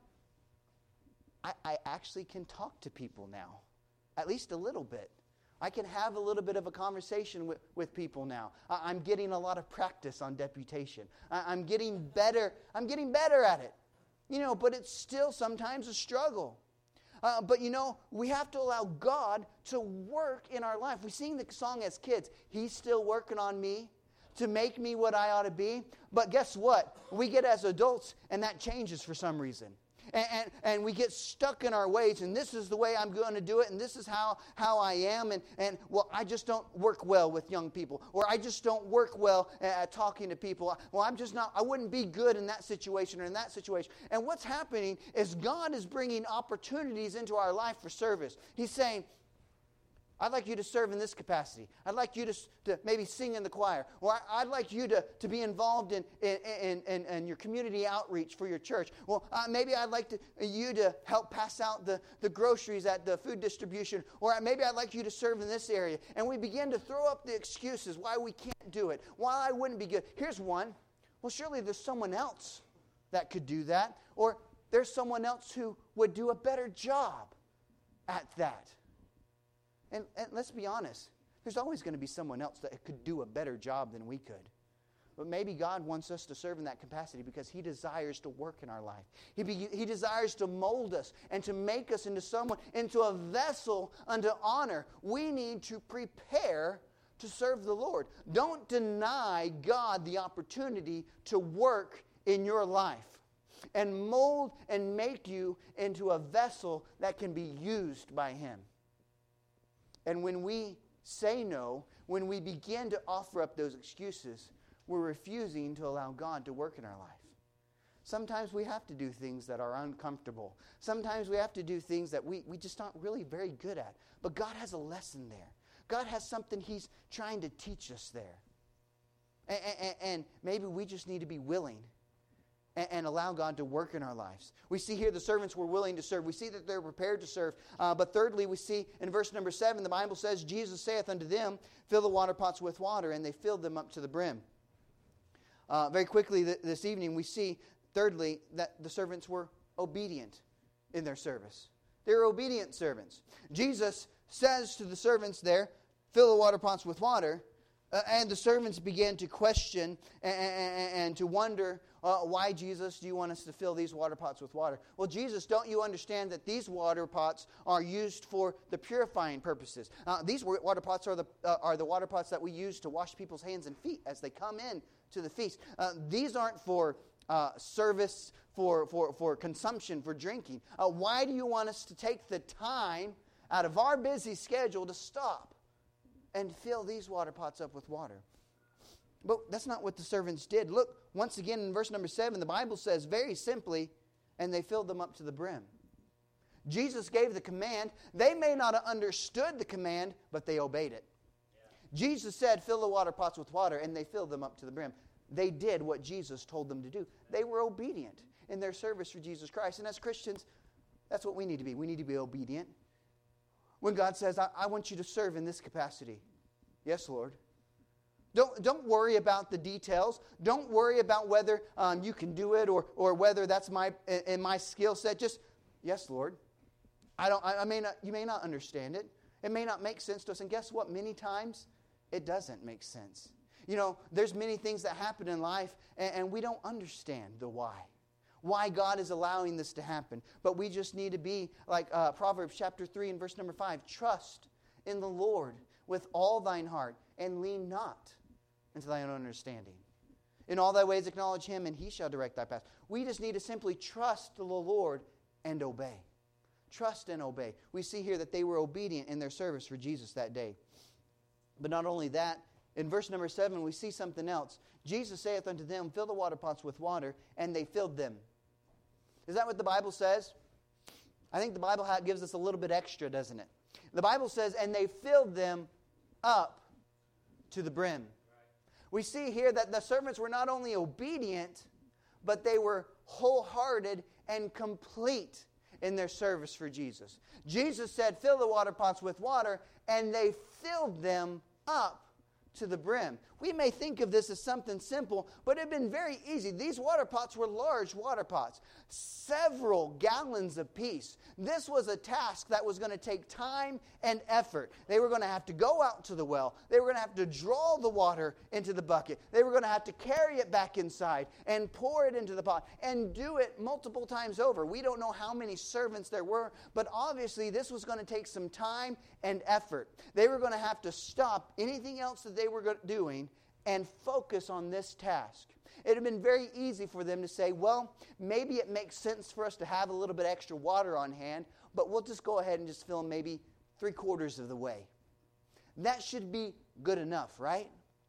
I, I actually can talk to people now, at least a little bit. I can have a little bit of a conversation with, with people now. I, I'm getting a lot of practice on deputation. I, I'm getting better. I'm getting better at it. You know, but it's still sometimes a struggle. Uh, but you know, we have to allow God to work in our life. We sing the song as kids, He's still working on me to make me what I ought to be. But guess what? We get as adults and that changes for some reason. And, and, and we get stuck in our ways, and this is the way I'm going to do it, and this is how, how I am, and, and, well, I just don't work well with young people, or I just don't work well at talking to people. Well, I'm just not, I wouldn't be good in that situation or in that situation. And what's happening is God is bringing opportunities into our life for service. He's saying, I'd like you to serve in this capacity. I'd like you to, to maybe sing in the choir. Or I, I'd like you to, to be involved in, in, in, in, in your community outreach for your church. Well, uh, maybe I'd like to, you to help pass out the, the groceries at the food distribution. Or maybe I'd like you to serve in this area. And we begin to throw up the excuses why we can't do it, why I wouldn't be good. Here's one. Well, surely there's someone else that could do that. Or there's someone else who would do a better job at that. And, and let's be honest, there's always going to be someone else that could do a better job than we could. But maybe God wants us to serve in that capacity because He desires to work in our life. He, be, he desires to mold us and to make us into someone, into a vessel unto honor. We need to prepare to serve the Lord. Don't deny God the opportunity to work in your life and mold and make you into a vessel that can be used by Him. And when we say no, when we begin to offer up those excuses, we're refusing to allow God to work in our life. Sometimes we have to do things that are uncomfortable. Sometimes we have to do things that we, we just aren't really very good at. But God has a lesson there. God has something He's trying to teach us there. And, and, and maybe we just need to be willing and, and allow God to work in our lives. We see here the servants were willing to serve. We see that they're prepared to serve. Uh, but thirdly, we see in verse number seven, the Bible says, Jesus saith unto them, fill the water pots with water, and they filled them up to the brim. Uh, very quickly th- this evening, we see, thirdly, that the servants were obedient in their service. They were obedient servants. Jesus says to the servants there, fill the water pots with water, uh, and the servants began to question and, and, and to wonder, uh, why, Jesus, do you want us to fill these water pots with water? Well, Jesus, don't you understand that these water pots are used for the purifying purposes? Uh, these water pots are the, uh, are the water pots that we use to wash people's hands and feet as they come in to the feast. Uh, these aren't for uh, service, for, for, for consumption, for drinking. Uh, why do you want us to take the time out of our busy schedule to stop and fill these water pots up with water. But that's not what the servants did. Look, once again in verse number seven, the Bible says very simply, and they filled them up to the brim. Jesus gave the command. They may not have understood the command, but they obeyed it. Yeah. Jesus said, fill the water pots with water, and they filled them up to the brim. They did what Jesus told them to do. They were obedient in their service for Jesus Christ. And as Christians, that's what we need to be. We need to be obedient. When God says, I, I want you to serve in this capacity. Yes, Lord. Don't, don't worry about the details. Don't worry about whether um, you can do it or, or whether that's my in my skill set. Just, yes, Lord. I don't. I, I may not. You may not understand it. It may not make sense to us. And guess what? Many times, it doesn't make sense. You know, there's many things that happen in life, and, and we don't understand the why. Why God is allowing this to happen. But we just need to be like uh, Proverbs chapter three and verse number five. Trust in the Lord with all thine heart, and lean not into thy own understanding. In all thy ways acknowledge Him, and He shall direct thy path. We just need to simply trust the Lord and obey. Trust and obey. We see here that they were obedient in their service for Jesus that day. But not only that, in verse number seven, we see something else. Jesus saith unto them, fill the water pots with water, and they filled them. Is that what the Bible says? I think the Bible gives us a little bit extra, doesn't it? The Bible says, and they filled them up to the brim. We see here that the servants were not only obedient, but they were wholehearted and complete in their service for Jesus. Jesus said, fill the water pots with water, and they filled them up to the brim. We may think of this as something simple, but it had been very easy. These water pots were large water pots, several gallons apiece. This was a task that was going to take time and effort. They were going to have to go out to the well. They were going to have to draw the water into the bucket. They were going to have to carry it back inside and pour it into the pot and do it multiple times over. We don't know how many servants there were, but obviously this was going to take some time and effort. They were going to have to stop anything else that they were doing and focus on this task. It had been very easy for them to say, well, maybe it makes sense for us to have a little bit extra water on hand, but we'll just go ahead and just fill maybe three quarters of the way. That should be good enough, right?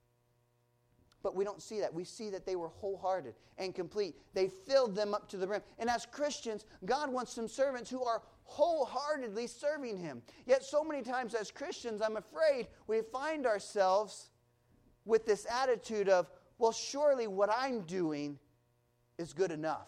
But we don't see that. We see that they were wholehearted and complete. They filled them up to the brim. And as Christians, God wants some servants who are wholeheartedly serving Him. Yet so many times as Christians, I'm afraid we find ourselves with this attitude of, well, surely what I'm doing is good enough.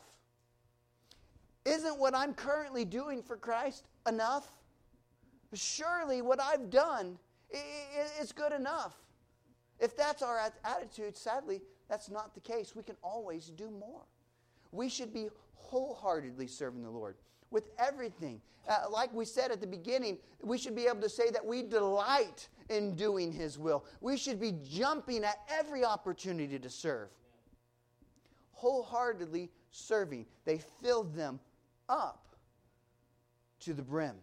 Isn't what I'm currently doing for Christ enough? Surely what I've done is good enough. If that's our attitude, sadly, that's not the case. We can always do more. We should be wholeheartedly serving the Lord with everything. Uh, like we said at the beginning, we should be able to say that we delight in doing His will. We should be jumping at every opportunity to serve. Wholeheartedly serving. They filled them up to the brim.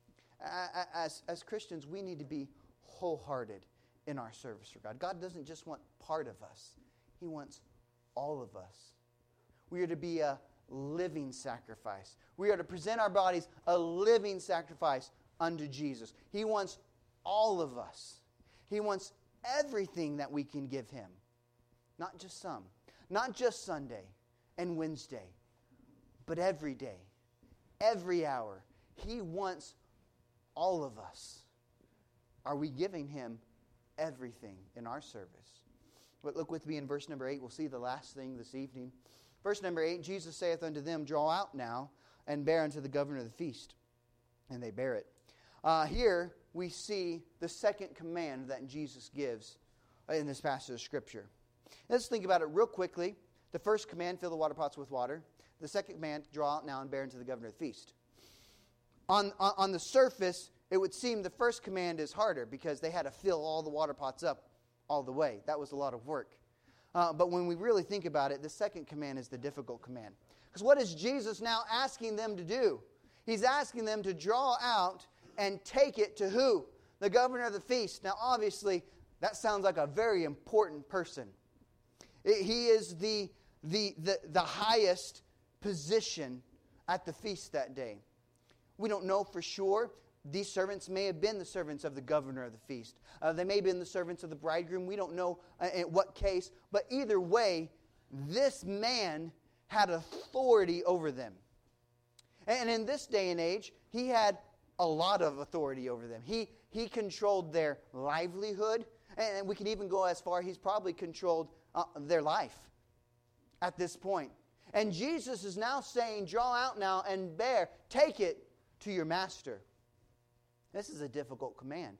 As, as Christians, we need to be wholehearted in our service for God. God doesn't just want part of us. He wants all of us. We are to be a living sacrifice. We are to present our bodies a living sacrifice unto Jesus. He wants all of us. He wants everything that we can give Him. Not just some. Not just Sunday and Wednesday. But every day. Every hour. He wants all of us. Are we giving Him everything in our service? But look with me in verse number eight. We'll see the last thing this evening. Verse number eight, Jesus saith unto them, draw out now, and bear unto the governor of the feast. And they bear it. Uh, here we see the second command that Jesus gives in this passage of Scripture. Let's think about it real quickly. The first command, fill the water pots with water. The second command, draw out now and bear unto the governor of the feast. On, on, on the surface, it would seem the first command is harder because they had to fill all the water pots up all the way. That was a lot of work. Uh, but when we really think about it, the second command is the difficult command. Because what is Jesus now asking them to do? He's asking them to draw out and take it to who? The governor of the feast. Now, obviously, that sounds like a very important person. It, he is the, the, the, the highest position at the feast that day. We don't know for sure. These servants may have been the servants of the governor of the feast. Uh, they may have been the servants of the bridegroom. We don't know uh, in what case. But either way, this man had authority over them. And in this day and age, he had a lot of authority over them. He, he controlled their livelihood. And we can even go as far, he's probably controlled uh, their life at this point. And Jesus is now saying, draw out now and bear. Take it to your master. This is a difficult command.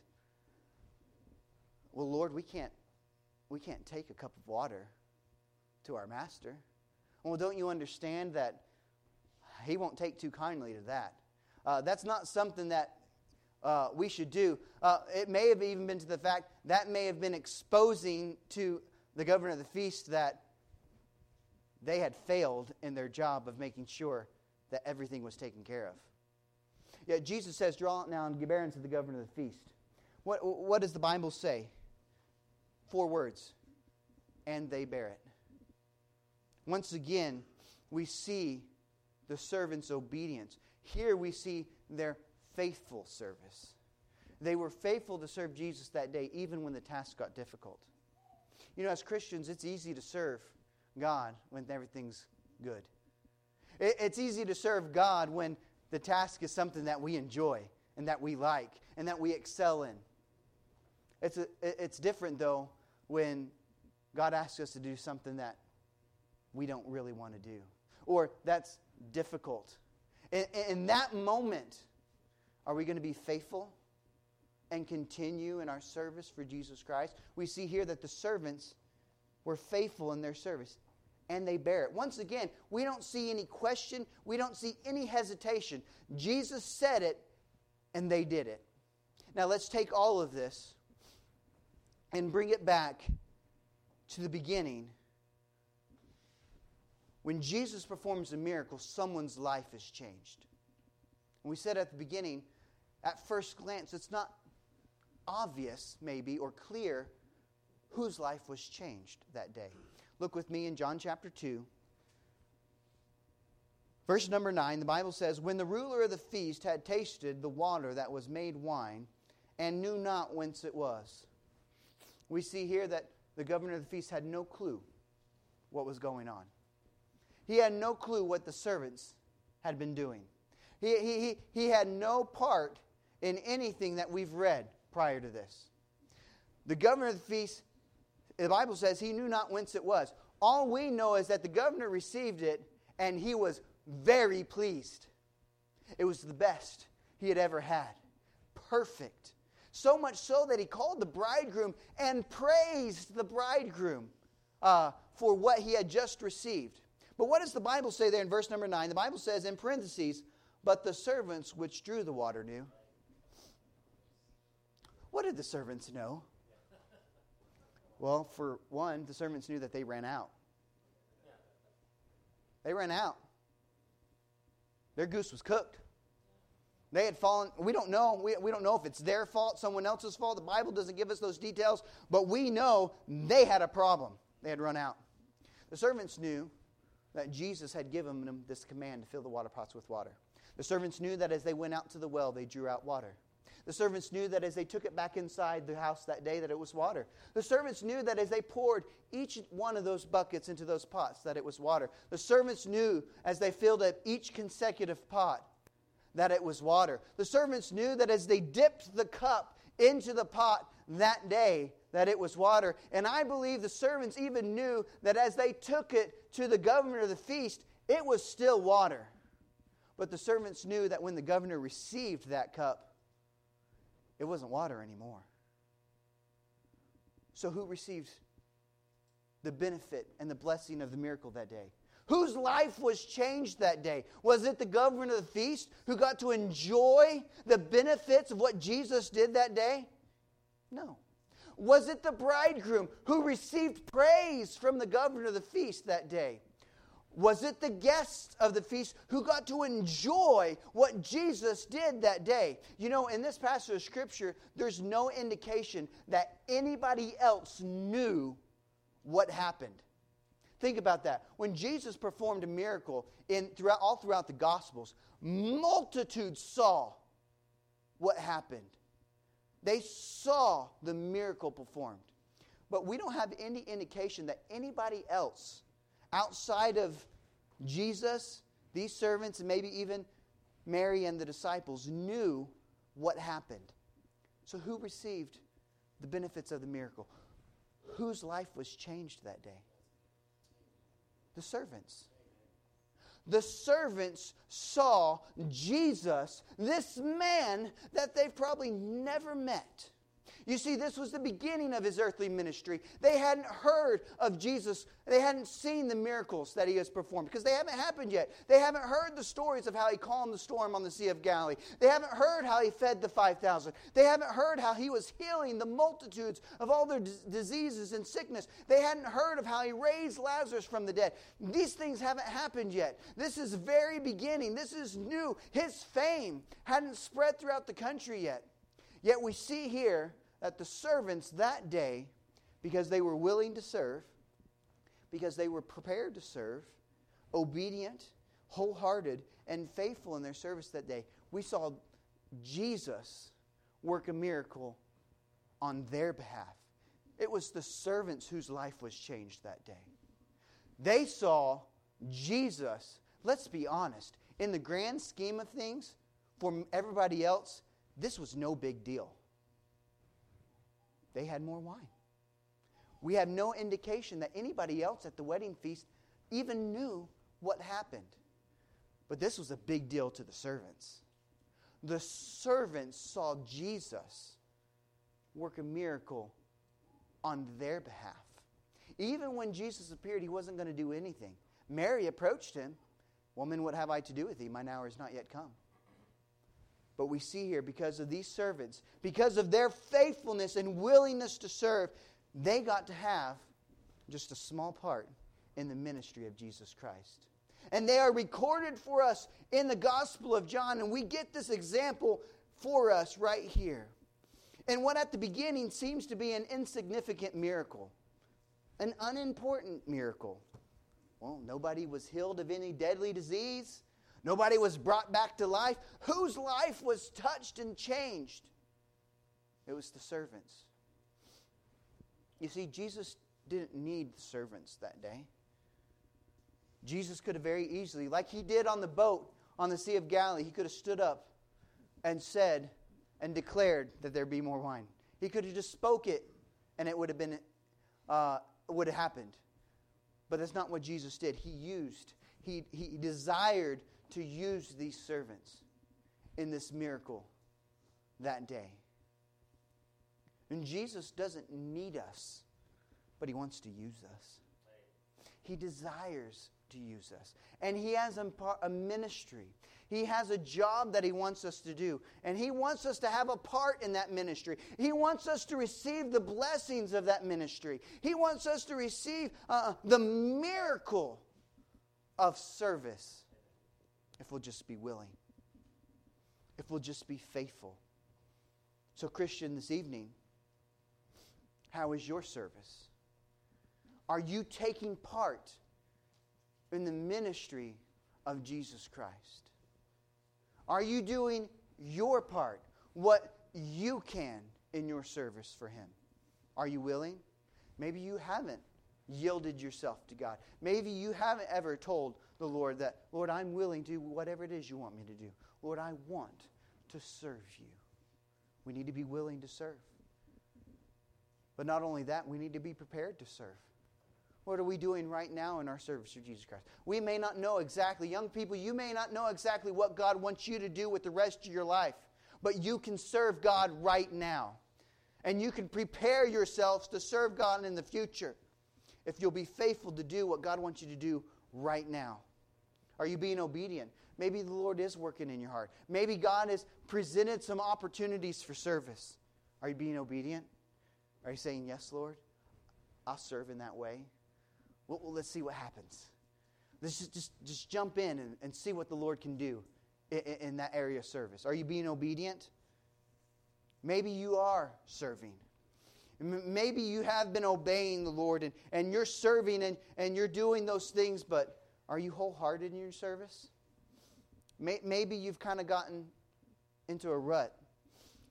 Well, Lord, we can't, we can't take a cup of water to our master. Well, don't you understand that he won't take too kindly to that? Uh, that's not something that uh, we should do. Uh, it may have even been to the fact that may have been exposing to the governor of the feast that they had failed in their job of making sure that everything was taken care of. Yeah, Jesus says, draw out now and bear unto the governor of the feast. What, what does the Bible say? Four words. And they bear it. Once again, we see the servant's obedience. Here we see their faithful service. They were faithful to serve Jesus that day, even when the task got difficult. You know, as Christians, it's easy to serve God when everything's good. It's easy to serve God when the task is something that we enjoy and that we like and that we excel in. It's a, it's different, though, when God asks us to do something that we don't really want to do, or that's difficult. In, in that moment, are we going to be faithful and continue in our service for Jesus Christ? We see here that the servants were faithful in their service, and they bear it. Once again, we don't see any question. We don't see any hesitation. Jesus said it, and they did it. Now let's take all of this and bring it back to the beginning. When Jesus performs a miracle, someone's life is changed. And we said at the beginning, at first glance, it's not obvious, maybe, or clear whose life was changed that day. Look with me in John chapter two. Verse number nine, the Bible says, when the ruler of the feast had tasted the water that was made wine, and knew not whence it was. We see here that the governor of the feast had no clue what was going on. He had no clue what the servants had been doing. He, he, he, he had no part in anything that we've read prior to this. The governor of the feast, the Bible says he knew not whence it was. All we know is that the governor received it and he was very pleased. It was the best he had ever had. Perfect. So much so that he called the bridegroom and praised the bridegroom uh, for what he had just received. But what does the Bible say there in verse number nine? The Bible says in parentheses, but the servants which drew the water knew. What did the servants know? Well, for one, the servants knew that they ran out. They ran out. Their goose was cooked. They had fallen. We don't know. We, we don't know if it's their fault, someone else's fault. The Bible doesn't give us those details. But we know they had a problem. They had run out. The servants knew that Jesus had given them this command to fill the water pots with water. The servants knew that as they went out to the well, they drew out water. The servants knew that as they took it back inside the house that day, that it was water. The servants knew that as they poured each one of those buckets into those pots, that it was water. The servants knew as they filled up each consecutive pot, that it was water. The servants knew that as they dipped the cup into the pot that day, that it was water. And I believe the servants even knew that as they took it to the governor of the feast, it was still water. But the servants knew that when the governor received that cup, it wasn't water anymore. So who received the benefit and the blessing of the miracle that day? Whose life was changed that day? Was it the governor of the feast who got to enjoy the benefits of what Jesus did that day? No. Was it the bridegroom who received praise from the governor of the feast that day? Was it the guests of the feast who got to enjoy what Jesus did that day? You know, in this passage of Scripture, there's no indication that anybody else knew what happened. Think about that. When Jesus performed a miracle in throughout all throughout the Gospels, multitudes saw what happened. They saw the miracle performed. But we don't have any indication that anybody else outside of Jesus, these servants, and maybe even Mary and the disciples knew what happened. So who received the benefits of the miracle? Whose life was changed that day? The servants. The servants saw Jesus, this man that they've probably never met. You see, this was the beginning of his earthly ministry. They hadn't heard of Jesus. They hadn't seen the miracles that he has performed because they haven't happened yet. They haven't heard the stories of how he calmed the storm on the Sea of Galilee. They haven't heard how he fed the five thousand. They haven't heard how he was healing the multitudes of all their d- diseases and sickness. They hadn't heard of how he raised Lazarus from the dead. These things haven't happened yet. This is very beginning. This is new. His fame hadn't spread throughout the country yet. Yet we see here that the servants that day, because they were willing to serve, because they were prepared to serve, obedient, wholehearted, and faithful in their service that day, we saw Jesus work a miracle on their behalf. It was the servants whose life was changed that day. They saw Jesus, let's be honest, in the grand scheme of things, for everybody else, this was no big deal. They had more wine. We have no indication that anybody else at the wedding feast even knew what happened. But this was a big deal to the servants. The servants saw Jesus work a miracle on their behalf. Even when Jesus appeared, he wasn't going to do anything. Mary approached him. Woman, what have I to do with thee? Mine hour is not yet come. But we see here, because of these servants, because of their faithfulness and willingness to serve, they got to have just a small part in the ministry of Jesus Christ. And they are recorded for us in the Gospel of John, and we get this example for us right here. And what at the beginning seems to be an insignificant miracle, an unimportant miracle. Well, nobody was healed of any deadly disease. Nobody was brought back to life. Whose life was touched and changed? It was the servants. You see, Jesus didn't need the servants that day. Jesus could have very easily, like he did on the boat on the Sea of Galilee, he could have stood up and said and declared that there be more wine. He could have just spoke it and it would have been, uh, would have happened. But that's not what Jesus did. He used, he, he desired to use these servants in this miracle that day. And Jesus doesn't need us, but he wants to use us. He desires to use us. And he has a ministry. He has a job that he wants us to do. And he wants us to have a part in that ministry. He wants us to receive the blessings of that ministry. He wants us to receive uh, the miracle of service. If we'll just be willing. If we'll just be faithful. So, Christian, this evening, how is your service? Are you taking part in the ministry of Jesus Christ? Are you doing your part, what you can in your service for him? Are you willing? Maybe you haven't yielded yourself to God. Maybe you haven't ever told the Lord that, Lord, I'm willing to do whatever it is you want me to do. Lord, I want to serve you. We need to be willing to serve. But not only that, we need to be prepared to serve. What are we doing right now in our service for Jesus Christ? We may not know exactly. Young people, you may not know exactly what God wants you to do with the rest of your life. But you can serve God right now. And you can prepare yourselves to serve God in the future if you'll be faithful to do what God wants you to do right now. Are you being obedient? Maybe the Lord is working in your heart. Maybe God has presented some opportunities for service. Are you being obedient? Are you saying, yes, Lord, I'll serve in that way? Well, well let's see what happens. Let's just, just, just jump in and, and see what the Lord can do in, in that area of service. Are you being obedient? Maybe you are serving. Maybe you have been obeying the Lord and, and you're serving and, and you're doing those things, but are you wholehearted in your service? Maybe you've kind of gotten into a rut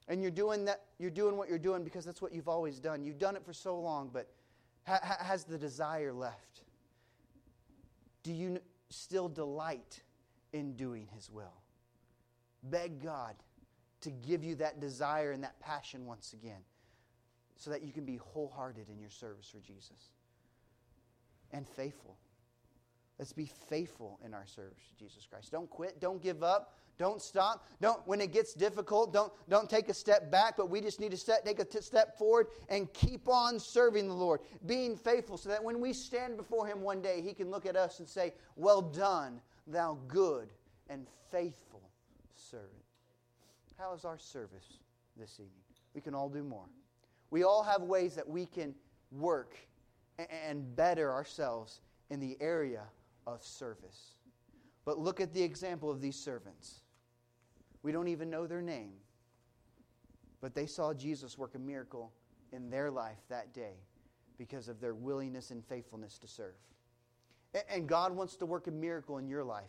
And you're doing that. You're doing what you're doing because that's what you've always done. You've done it for so long, but ha- ha- has the desire left? Do you still delight in doing His will? Beg God to give you that desire and that passion once again, so that you can be wholehearted in your service for Jesus. And faithful. Let's be faithful in our service to Jesus Christ. Don't quit. Don't give up. Don't stop. Don't, when it gets difficult, don't, don't take a step back, but we just need to step, take a t- step forward and keep on serving the Lord, being faithful, so that when we stand before Him one day, He can look at us and say, "Well done, thou good and faithful servant." How is our service this evening? We can all do more. We all have ways that we can work and better ourselves in the area of service. But look at the example of these servants. We don't even know their name, but they saw Jesus work a miracle in their life that day because of their willingness and faithfulness to serve. And God wants to work a miracle in your life.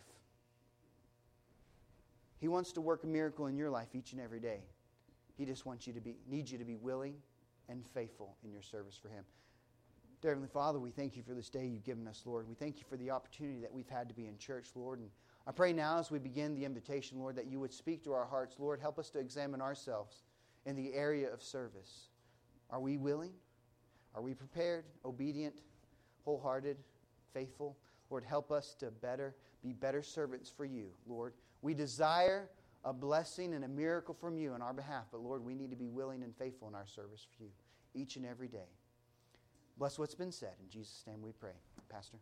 He wants to work a miracle in your life each and every day. He just wants you to be, needs you to be willing and faithful in your service for Him. Dear Heavenly Father, we thank You for this day You've given us, Lord. We thank You for the opportunity that we've had to be in church, Lord. And I pray now as we begin the invitation, Lord, that You would speak to our hearts. Lord, help us to examine ourselves in the area of service. Are we willing? Are we prepared, obedient, wholehearted, faithful? Lord, help us to better be better servants for You, Lord. We desire a blessing and a miracle from You on our behalf, but Lord, we need to be willing and faithful in our service for You each and every day. Bless what's been said. In Jesus' name we pray. Pastor.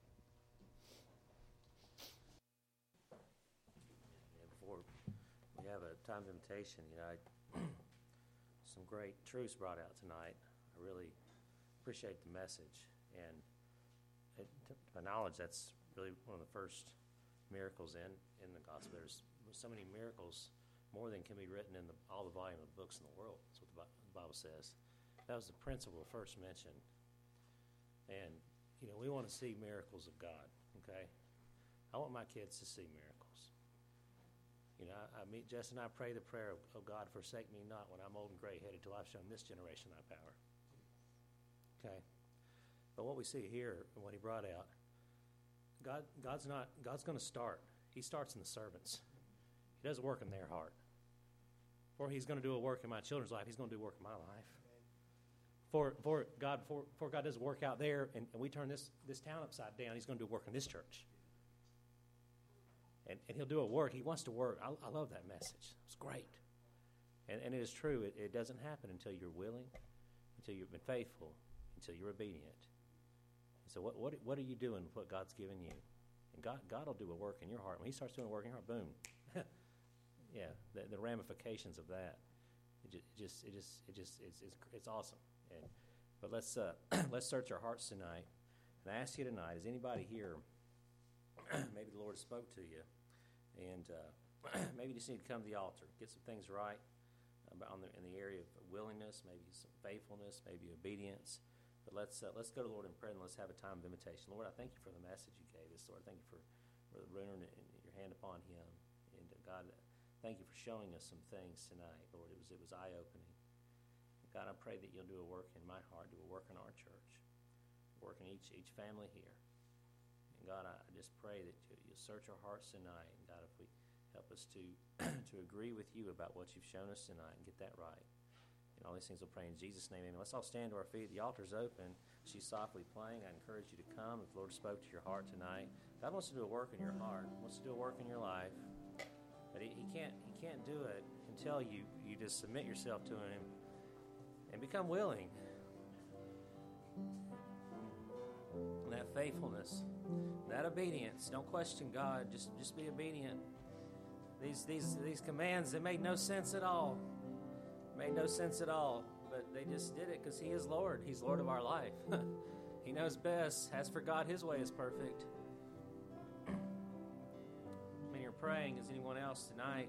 Before we have a time of invitation, you know, I, some great truths brought out tonight. I really appreciate the message. And it, to my knowledge, that's really one of the first miracles in, in the gospel. There's so many miracles, more than can be written in the, all the volume of books in the world. That's what the Bible says. That was the principle first mentioned. And, you know, we want to see miracles of God, okay? I want my kids to see miracles. You know, I, I meet Jess and I pray the prayer of, oh God, forsake me not when I'm old and gray-headed till I've shown this generation thy power. Okay? But what we see here and what he brought out, God, God's not, God's going to start. He starts in the servants. He doesn't work in their heart. Before He's going to do a work in my children's life, He's going to do work in my life. For, for God, for, for God doesn't work out there, and, and we turn this, this town upside down, He's going to do work in this church. And, and He'll do a work. He wants to work. I, I love that message. It's great. And, and it is true. It, it doesn't happen until you're willing, until you've been faithful, until you're obedient. So what, what, what are you doing with what God's given you? And God, God will do a work in your heart. When He starts doing a work in your heart, boom. Yeah, the, the ramifications of that. It just, it just, it just, it's, it's, it's awesome. And, but let's uh, let's search our hearts tonight. And I ask you tonight: is anybody here? Maybe the Lord spoke to you, and uh, maybe you just need to come to the altar, get some things right about on the, in the area of willingness, maybe some faithfulness, maybe obedience. But let's uh, let's go to the Lord in prayer and let's have a time of invitation. Lord, I thank You for the message You gave us. Lord, thank You for Brother Bruner and your hand upon him, and uh, God. Thank You for showing us some things tonight, Lord. It was it was eye-opening. God, I pray that You'll do a work in my heart, do a work in our church, work in each each family here. And God, I just pray that you, You'll search our hearts tonight. And God, if we help us to to agree with You about what You've shown us tonight and get that right. And all these things we'll pray in Jesus' name. Amen. Let's all stand to our feet. The altar's open. She's softly playing. I encourage you to come. If the Lord spoke to your heart tonight, God wants to do a work in your heart. He wants to do a work in your life. But he, he can't he can't do it until you, you just submit yourself to Him and become willing. And that faithfulness, that obedience. Don't question God. Just just be obedient. These these these commands, they made no sense at all. Made no sense at all. But they just did it because He is Lord. He's Lord of our life. He knows best. As for God, His way is perfect. Praying as anyone else tonight.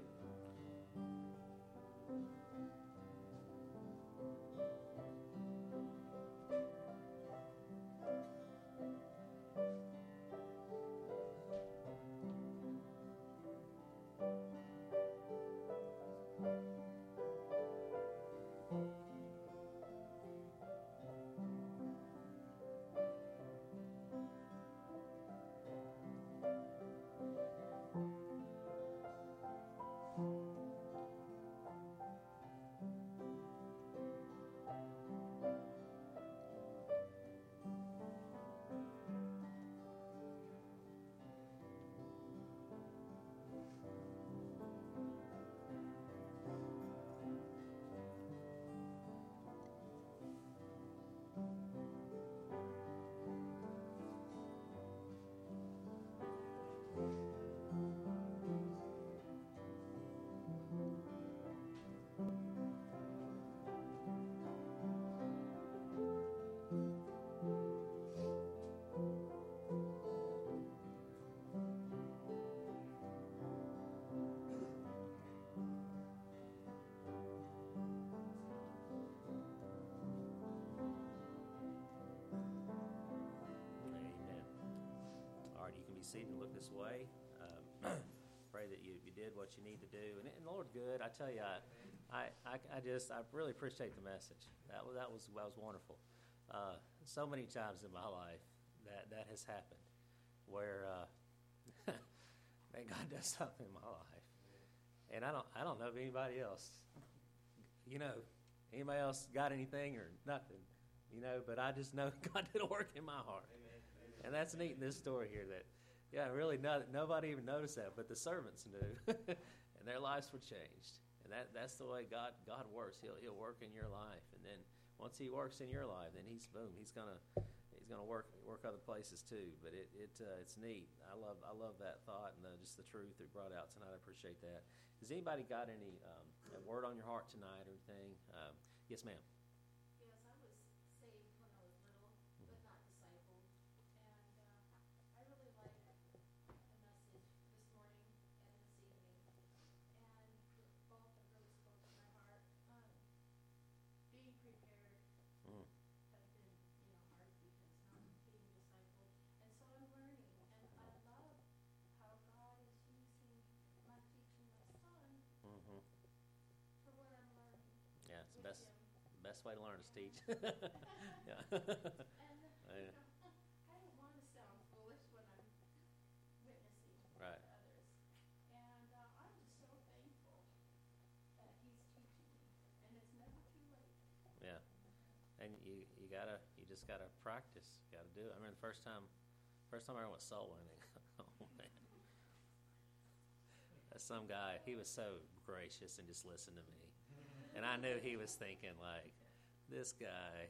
seated and look this way. Um, pray that you, you did what you need to do. And, and the Lord's good. I tell you, I, I, I just I really appreciate the message. That was that was that was wonderful. Uh, so many times in my life that that has happened, where uh, man, God does something in my life, and I don't I don't know of anybody else. You know, anybody else got anything or nothing? You know, but I just know God did a work in my heart, and that's neat in this story here. That yeah, really, not, nobody even noticed that, but the servants knew, and their lives were changed. And that, that's the way God God works. He'll He'll work in your life, and then once He works in your life, then He's boom. He's gonna He's gonna work work other places too. But it it uh, it's neat. I love I love that thought and the, just the truth it brought out tonight. I appreciate that. Has anybody got any um, a word on your heart tonight or anything? Um, yes, ma'am. Yes, I was saved when I was little, but not discipled, and uh, I really like the message this morning and this evening, and both have really spoke to my heart. Um, being prepared Mm. have been, you know, hard because not being discipled, and so I'm learning, and I love how God is using my teaching my son Mm-hmm. for what I'm learning Yeah, it's the with best him. best way to learn is teach. Yeah. And Yeah. you know, I don't want to sound foolish when I'm witnessing Right. to others, and uh, I'm just so thankful that he's teaching me, and it's never too late. Yeah, and you you gotta you just gotta practice. You gotta do it. I remember the first time, first time I ever went soul winning. Oh man, that's some guy. He was so gracious and just listened to me, and I knew he was thinking like, this guy.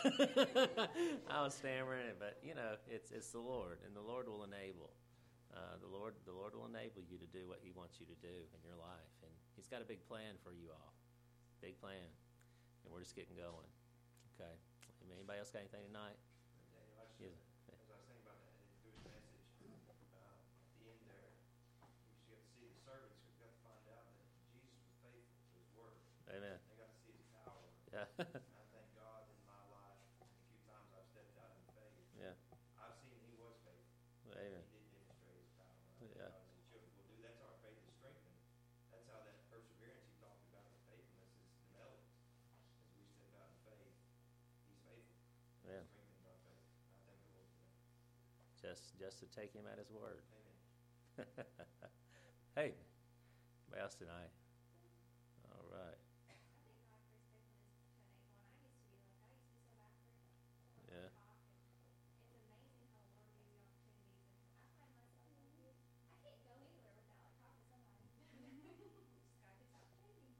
I was stammering it, but you know, it's it's the Lord, and the Lord will enable. Uh, the Lord the Lord will enable you to do what He wants you to do in your life, and He's got a big plan for you all, big plan, and we're just getting going. Okay. Anybody else got anything tonight? Daniel, I just, Yes. as I was thinking about that, and through his message, uh, at the end there, you got to see the servants who got to find out that Jesus was faithful to His word. Amen. They got to see His power. Yeah. And I thank God in my life, a few times I've stepped out in faith. Yeah. I've seen He was faithful. Amen. He did demonstrate His power. I think Yeah. God as His children will do. That's our faith is strengthened. That's how that perseverance He talked about, the faithfulness is developed. As we step out in faith, He's faithful. Yeah. Strengthens our faith. I thank the Lord for that. Just just to take Him at His word. Amen. Hey, anybody else tonight? All right. I thank God for His faithfulness to enable. And I used to be like, I used to be so bad for Yeah. talk, and it's amazing how the Lord gives you opportunities. And I find myself like, I can't go anywhere without like talking to somebody. Just gotta get this opportunity.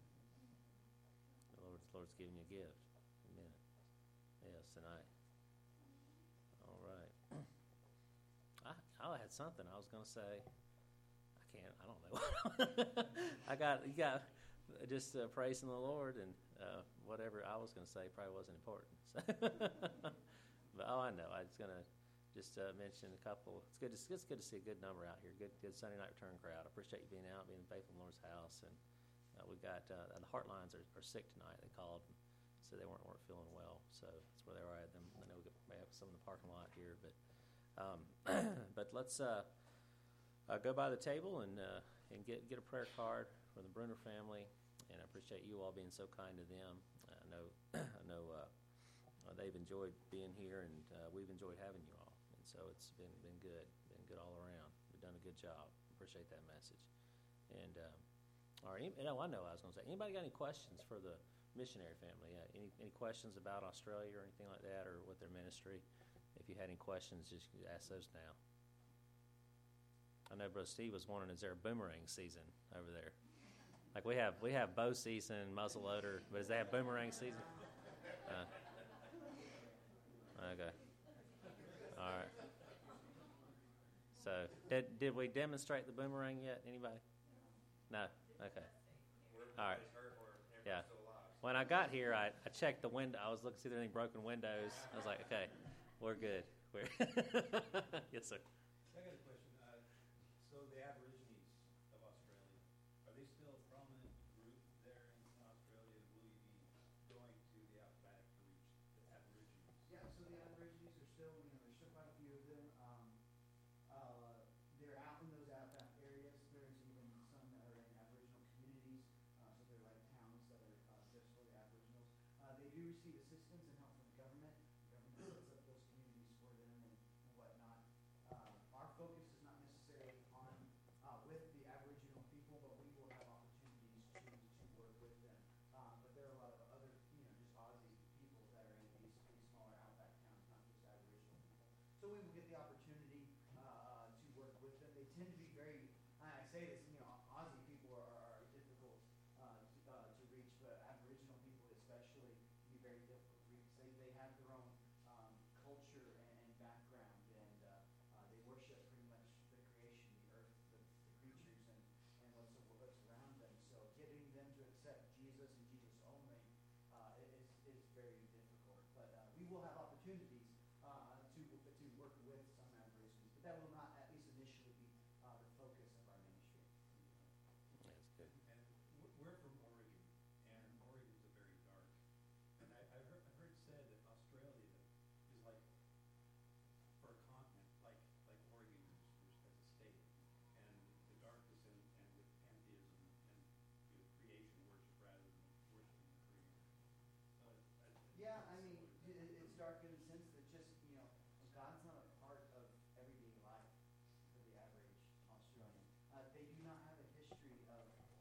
The Lord's, Lord's giving you a gift. Amen. Yes, tonight. All right. I I had something I was going to say. I can't. I don't know. I got you got just uh, praising the Lord and uh, whatever I was going to say probably wasn't important. So but oh, I know. I was going to just uh, mention a couple. It's good. To, it's good to see a good number out here. Good, good Sunday night return crowd. I appreciate you being out, being faithful in the Lord's house, and uh, we've got uh, the Heartlines are, are sick tonight. They called and said they weren't weren't feeling well, so that's where they were at. Them. I know we may have some in the parking lot here, but um, but let's uh, uh, go by the table and uh, and get get a prayer card from the Bruner family. And I appreciate you all being so kind to them. I know I know uh, uh, they've enjoyed being here, and uh, we've enjoyed having you all. And so it's been been good, been good all around. You've done a good job. Appreciate that message. And um, all right, you know, I know I was going to say. Anybody got any questions for the missionary family? Uh, any any questions about Australia or anything like that, or what their ministry? If you had any questions, just ask those now. I know Brother Steve was wondering, is there a boomerang season over there? Like we have we have bow season, muzzleloader, but does they have boomerang season? Uh, okay. All right. So did did we demonstrate the boomerang yet? Anybody? No. Okay. All right. Yeah. When I got here, I, I checked the window. I was looking to see if there were any broken windows. I was like, okay, we're good. We're yes, sir. I got a question. Uh, so the Aborigines of Australia, are they still a prominent group there in Australia? Will you be going to the outback to reach the Aborigines? Yeah, so the Aborigines are still, you know, there's still quite a few of them. Um, uh, do receive assistance and help from the government. The government sets up those communities for them and, and whatnot. Um, our focus is not necessarily on uh, with the Aboriginal people, but we will have opportunities to, to work with them. Um, but there are a lot of other, you know, just Aussie people that are in these, these smaller outback towns, not just Aboriginal people. So we will get the opportunity uh, to work with them. They tend to be very, I say this, you know, Aussie people are, are difficult uh, to, uh, to reach, but Aboriginal people especially can be very difficult to reach. They, they have their own um, culture and, and background, and uh, uh, they worship pretty much the creation, the earth, the, the creatures, and, and what's, what's around them. So getting them to accept Jesus and Jesus only uh, is, is very difficult. But uh, we will have opportunities uh, to, to work with some Aborigines, but that will not, at least initially, be uh, the focus of our ministry. That's good. And w- we're from Oregon, and Oregon's a very dark, and I, I've heard, I've heard said that Australia is like, for a continent, like, like Oregon is, is as a state, and the darkness and, and with pantheism and you know, creation worship rather than worshiping the creator. So I, I, Yeah, I mean, it, it's dark in the sense that just, you know, God's not a part of everyday life for the average Australian. Uh, they do not have a history of,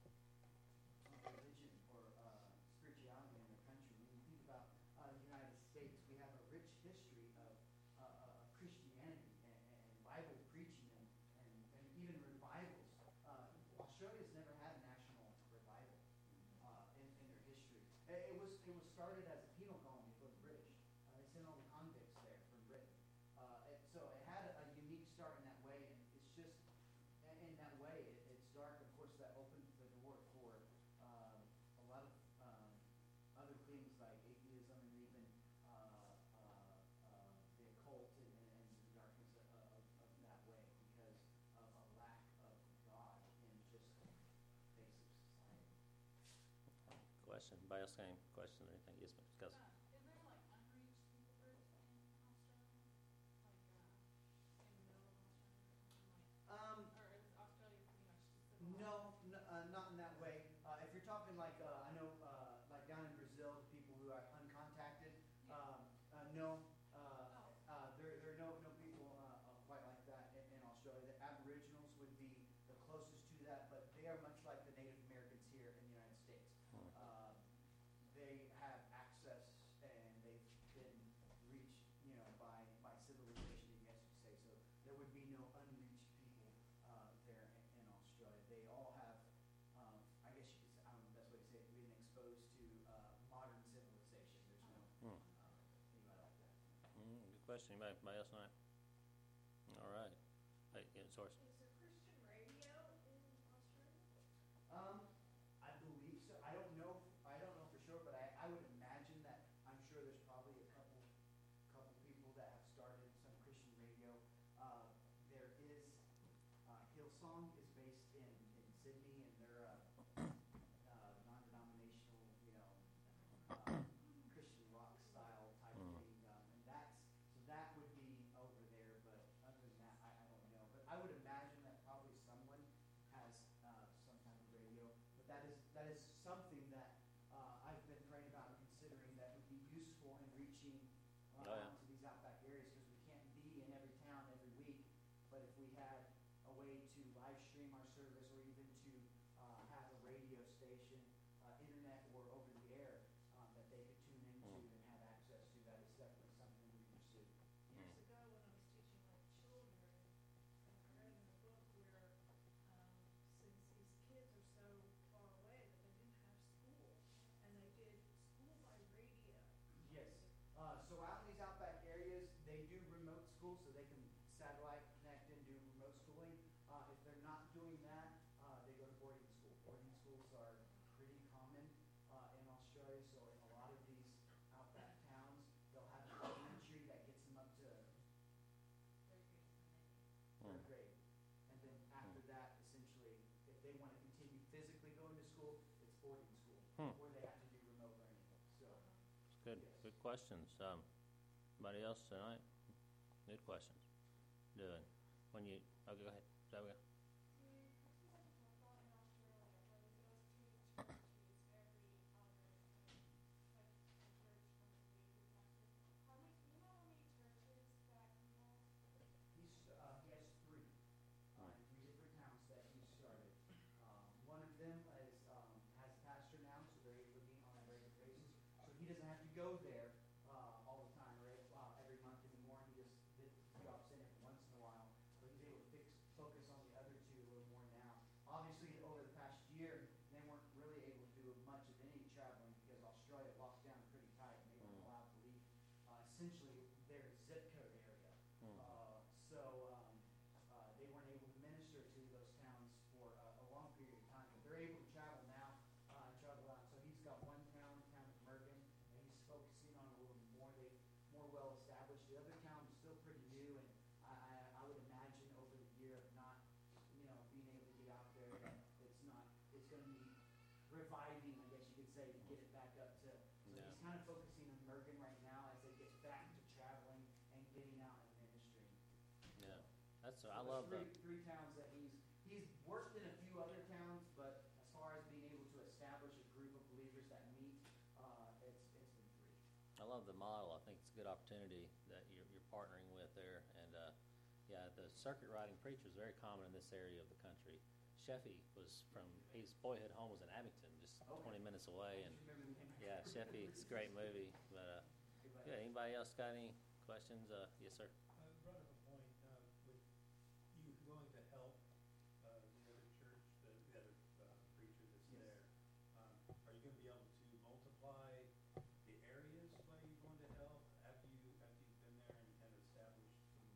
of religion or uh, spirituality in their country. When you think about uh, the United States, we have a rich history of, uh, uh, of Christianity and, and Bible preaching and, and, and even revivals. Uh, Australia's never had a national revival uh, in, in their history. It, it was it was started as a penal colony for the British. Uh, they sent all the convicts there from Britain. Uh, it, so it had a, a unique start in that way, and it's just in, in that way it, it's dark. Of course, that opens the door for um, a lot of um, other things like atheism and even uh, uh, uh, the occult and, and, and the darkness of, of, of that way because of a lack of God in just basic society. Question. Anybody else got any question or anything? Yes, Miz Cousins. Uh, is there like unreached people groups in Australia? Like, uh, in the middle of Australia or something like, Um, or is Australia pretty much just civilized? No, n- uh, not in that way. Uh, if you're talking like, uh, I know, uh, like down in Brazil, the people who are uncontacted, um, uh, no, uh, uh, there, there are no, no people uh, uh, quite like that in, in Australia. The Aboriginals would be the closest to that, but they are much like the Native Americans here in the United States. Uh, they have access and they've been reached, you know, by, by civilization, I guess you could say. So there would be no unreached people uh, there in, in Australia. They all have, um, I guess you could say, I don't know the best way to say it, been exposed to uh, modern civilization. There's no Hmm. uh, anybody like that. Mm, good question. Anybody, anybody else tonight? All right. Hey, yeah, source. Is there Christian radio in Australia? Um, I believe so. I don't know. I don't know for sure, but I, I would imagine that I'm sure there's probably a couple, couple people that have started some Christian radio. Uh, there is uh, Hillsong is based in, in Sydney, and they're a uh, non-denominational, you know, uh, Christian rock style type Mm. thing, um, and that's so that would be over there. But other than that, I, I don't know. But I would imagine that probably someone has uh, some type of radio. But that is that is something that uh, I've been praying about and considering that would be useful in reaching uh, Oh, yeah. to these outback areas because we can't be in every town every week. But if we had a way to live stream our service or even to uh, have a radio station, uh, internet or over the air um, that they could tune into Mm. and have access to, that is definitely something we pursue. Years ago, when I was teaching like children, I read in a book where, um, since these kids are so far away that they didn't have school, and they did school by radio. Yes. Uh, so out in these outback areas, they do remote school, so they can satellite connect and do remote schooling. Uh, if they're not doing that, uh, they go to boarding school. Boarding schools are pretty common uh, in Australia, so in a lot of these outback towns, they'll have an elementary that gets them up to third Mm. grade. And then after that, essentially, if they want to continue physically going to school, it's boarding school, Hmm. or they have to do remote learning. So, It's good. Yes. Good questions. Um, anybody else tonight? Good questions. Good. When you, okay, go ahead. There we go. go there uh, all the time, right? Uh, every month anymore. He just did, he drops in every once in a while, but he's able to fix, focus on the other two a little more now. Obviously, over the past year, they weren't really able to do much of any traveling because Australia locked down pretty tight and they weren't Mm. allowed to leave uh, essentially their zip code area. Mm. Uh, so um, uh, they weren't able to minister to those towns for uh, a long period of time, but they're able to travel now uh, and travel out. So he's got one town, the town of Mergen, and he's focusing on a little more. They more well established. The other town is still pretty new, and I, I, I would imagine over the year of not, you know, being able to get out there, that it's not, it's going to be reviving, I guess you could say, to get it back up to. So Yeah. he's kind of focusing on Mergen right now as they get back to traveling and getting out and ministering. Yeah, that's So I there's love three, that. three towns that he's he's worked in a few other towns, but as far as being able to establish a group of believers that meet, uh, it's it's been three. I love the model. I think it's a good opportunity that you're, you're partnering with there. And uh, yeah, the circuit riding preacher is very common in this area of the country. Sheffy was from his boyhood home was in Abington, just Okay. twenty minutes away. And Remember the name? yeah, Sheffy, it's a great movie. But uh, yeah, anybody else got any questions? Uh, yes, sir. I brought up a point, uh, with you going to help, uh, the other church, the, the other, uh, preacher that's Yes. there. Um, are you gonna be able to multiply the areas by you going to help after you, after you've been there and kind of established some,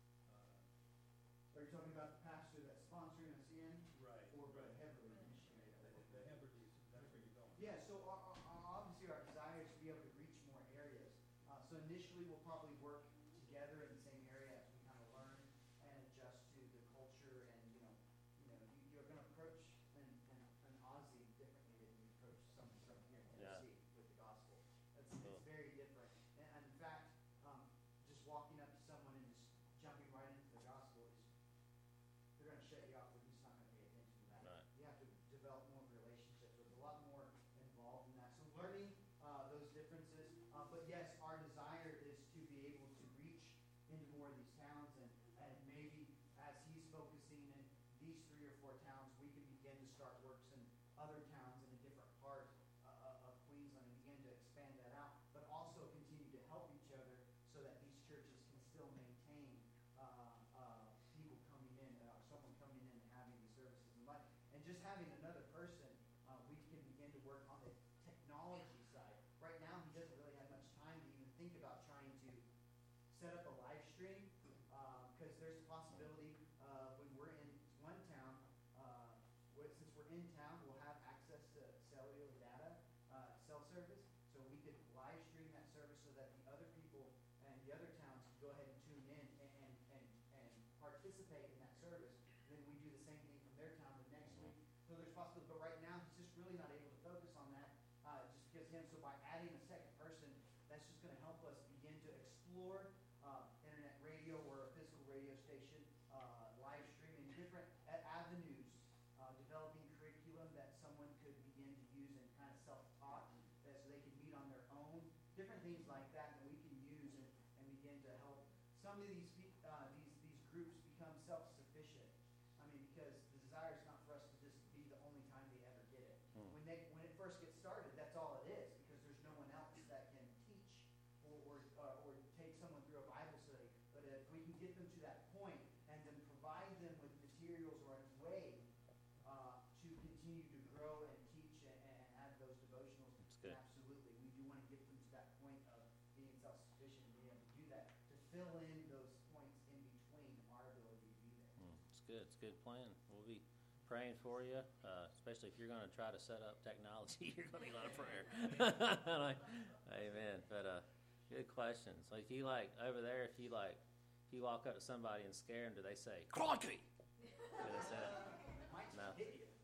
uh, Are you talking about the pastor that's sponsoring us in, right, or the right. Heverly missionary? The, the Hebrides, that's where you're going. Yeah, so our, our, our- obviously our desire is to be able to reach more areas. Uh, so initially we'll probably work together in the same area as we kind of learn and adjust to the culture and, you know, you know, you, you're going to approach an, an, an Aussie differently than you approach someone from here in Yeah. Tennessee with the gospel. It's, Cool. it's very different. And, and in fact, um, just walking up to someone and just jumping right into the gospel is, they're going to shut you off. They're just not going to pay attention to that. Right. You have to develop more relationships. There's a lot more involved in that. So learning uh, those differences. Uh, but yes, our desire is to be able to reach into more of these towns, and, and maybe as he's focusing in these three or four towns, we can begin to start works in other towns in a different part uh, of Queensland and begin to expand that out, but also continue to help each other so that these churches can still maintain uh, uh, people coming in, uh, someone coming in and having these services and life. And just having another person, uh, we can begin to work on the technology side. Right now, he doesn't really have much time to even think about trying to set up a live stream, because there's a possibility uh, when we're in one town, uh, where- since we're in town, we'll have access to cellular data, uh, cell service, so we could live stream that service so that the other people and the other towns can go ahead and tune in and, and, and, and participate in that service. And then we do the same thing from their town the next week. So there's possibility, but right now, he's just really not able to focus on that, uh, just because him, so by adding a second person, that's just gonna help us begin to explore, uh, internet radio or a physical radio station, uh, live streaming, different a- avenues, uh, developing curriculum that someone could begin to use and kind of self-taught, that so they can meet on their own, different things like that that we can use and, and begin to help some of these, pe- uh, these, these groups become self-sufficient. I mean, because the desire is not for us to just be the only time they ever get it. Hmm. When they, when it first gets started, that's all it is, because there's no one else that can teach or, or, uh, or take someone through a Bible study. But if we can get them to that point and then provide them with materials or a way uh, to continue to grow and teach and, and have those devotionals, That's good. absolutely. We do want to get them to that point of being self-sufficient and being able to do that, to fill in those points in between our ability to be there. Mm, it's good. It's a good plan. We'll be praying for you, uh, especially if you're going to try to set up technology. You're going to need a lot of prayer. Like, amen. But uh, good questions. Like you like over there, if you like, if you walk up to somebody and scare them, do they say "crikey"? Do they say that? Might just No. hit you.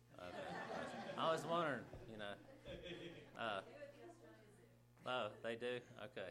Okay. I was wondering, you know. Uh, They would be Australia Zoo. oh, they do. Okay.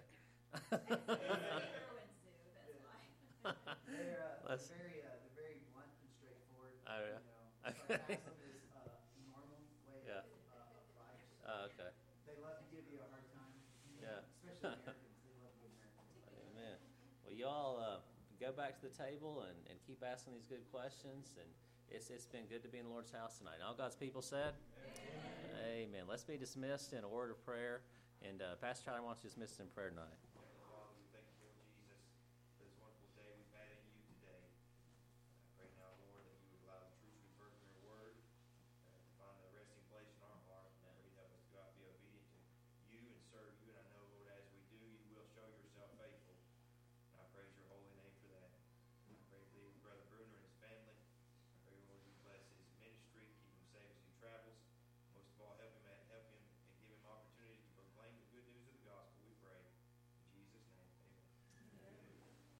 Darwin Zoo, that's why. They're, uh, Let's- they're very, uh, they're very blunt and straightforward. Oh, yeah? You know, Okay. sarcasm is a normal way Yeah. of, uh, of life. Oh, okay. They love to give you a hard time. Yeah. Especially Americans. They love the Americans. Amen. Well, y'all uh, go back to the table and, and keep asking these good questions. And it's it's been good to be in the Lord's house tonight. And all God's people said, Amen. Amen. Let's be dismissed in a word of prayer. And uh, Pastor Tyler wants to dismiss us in prayer tonight.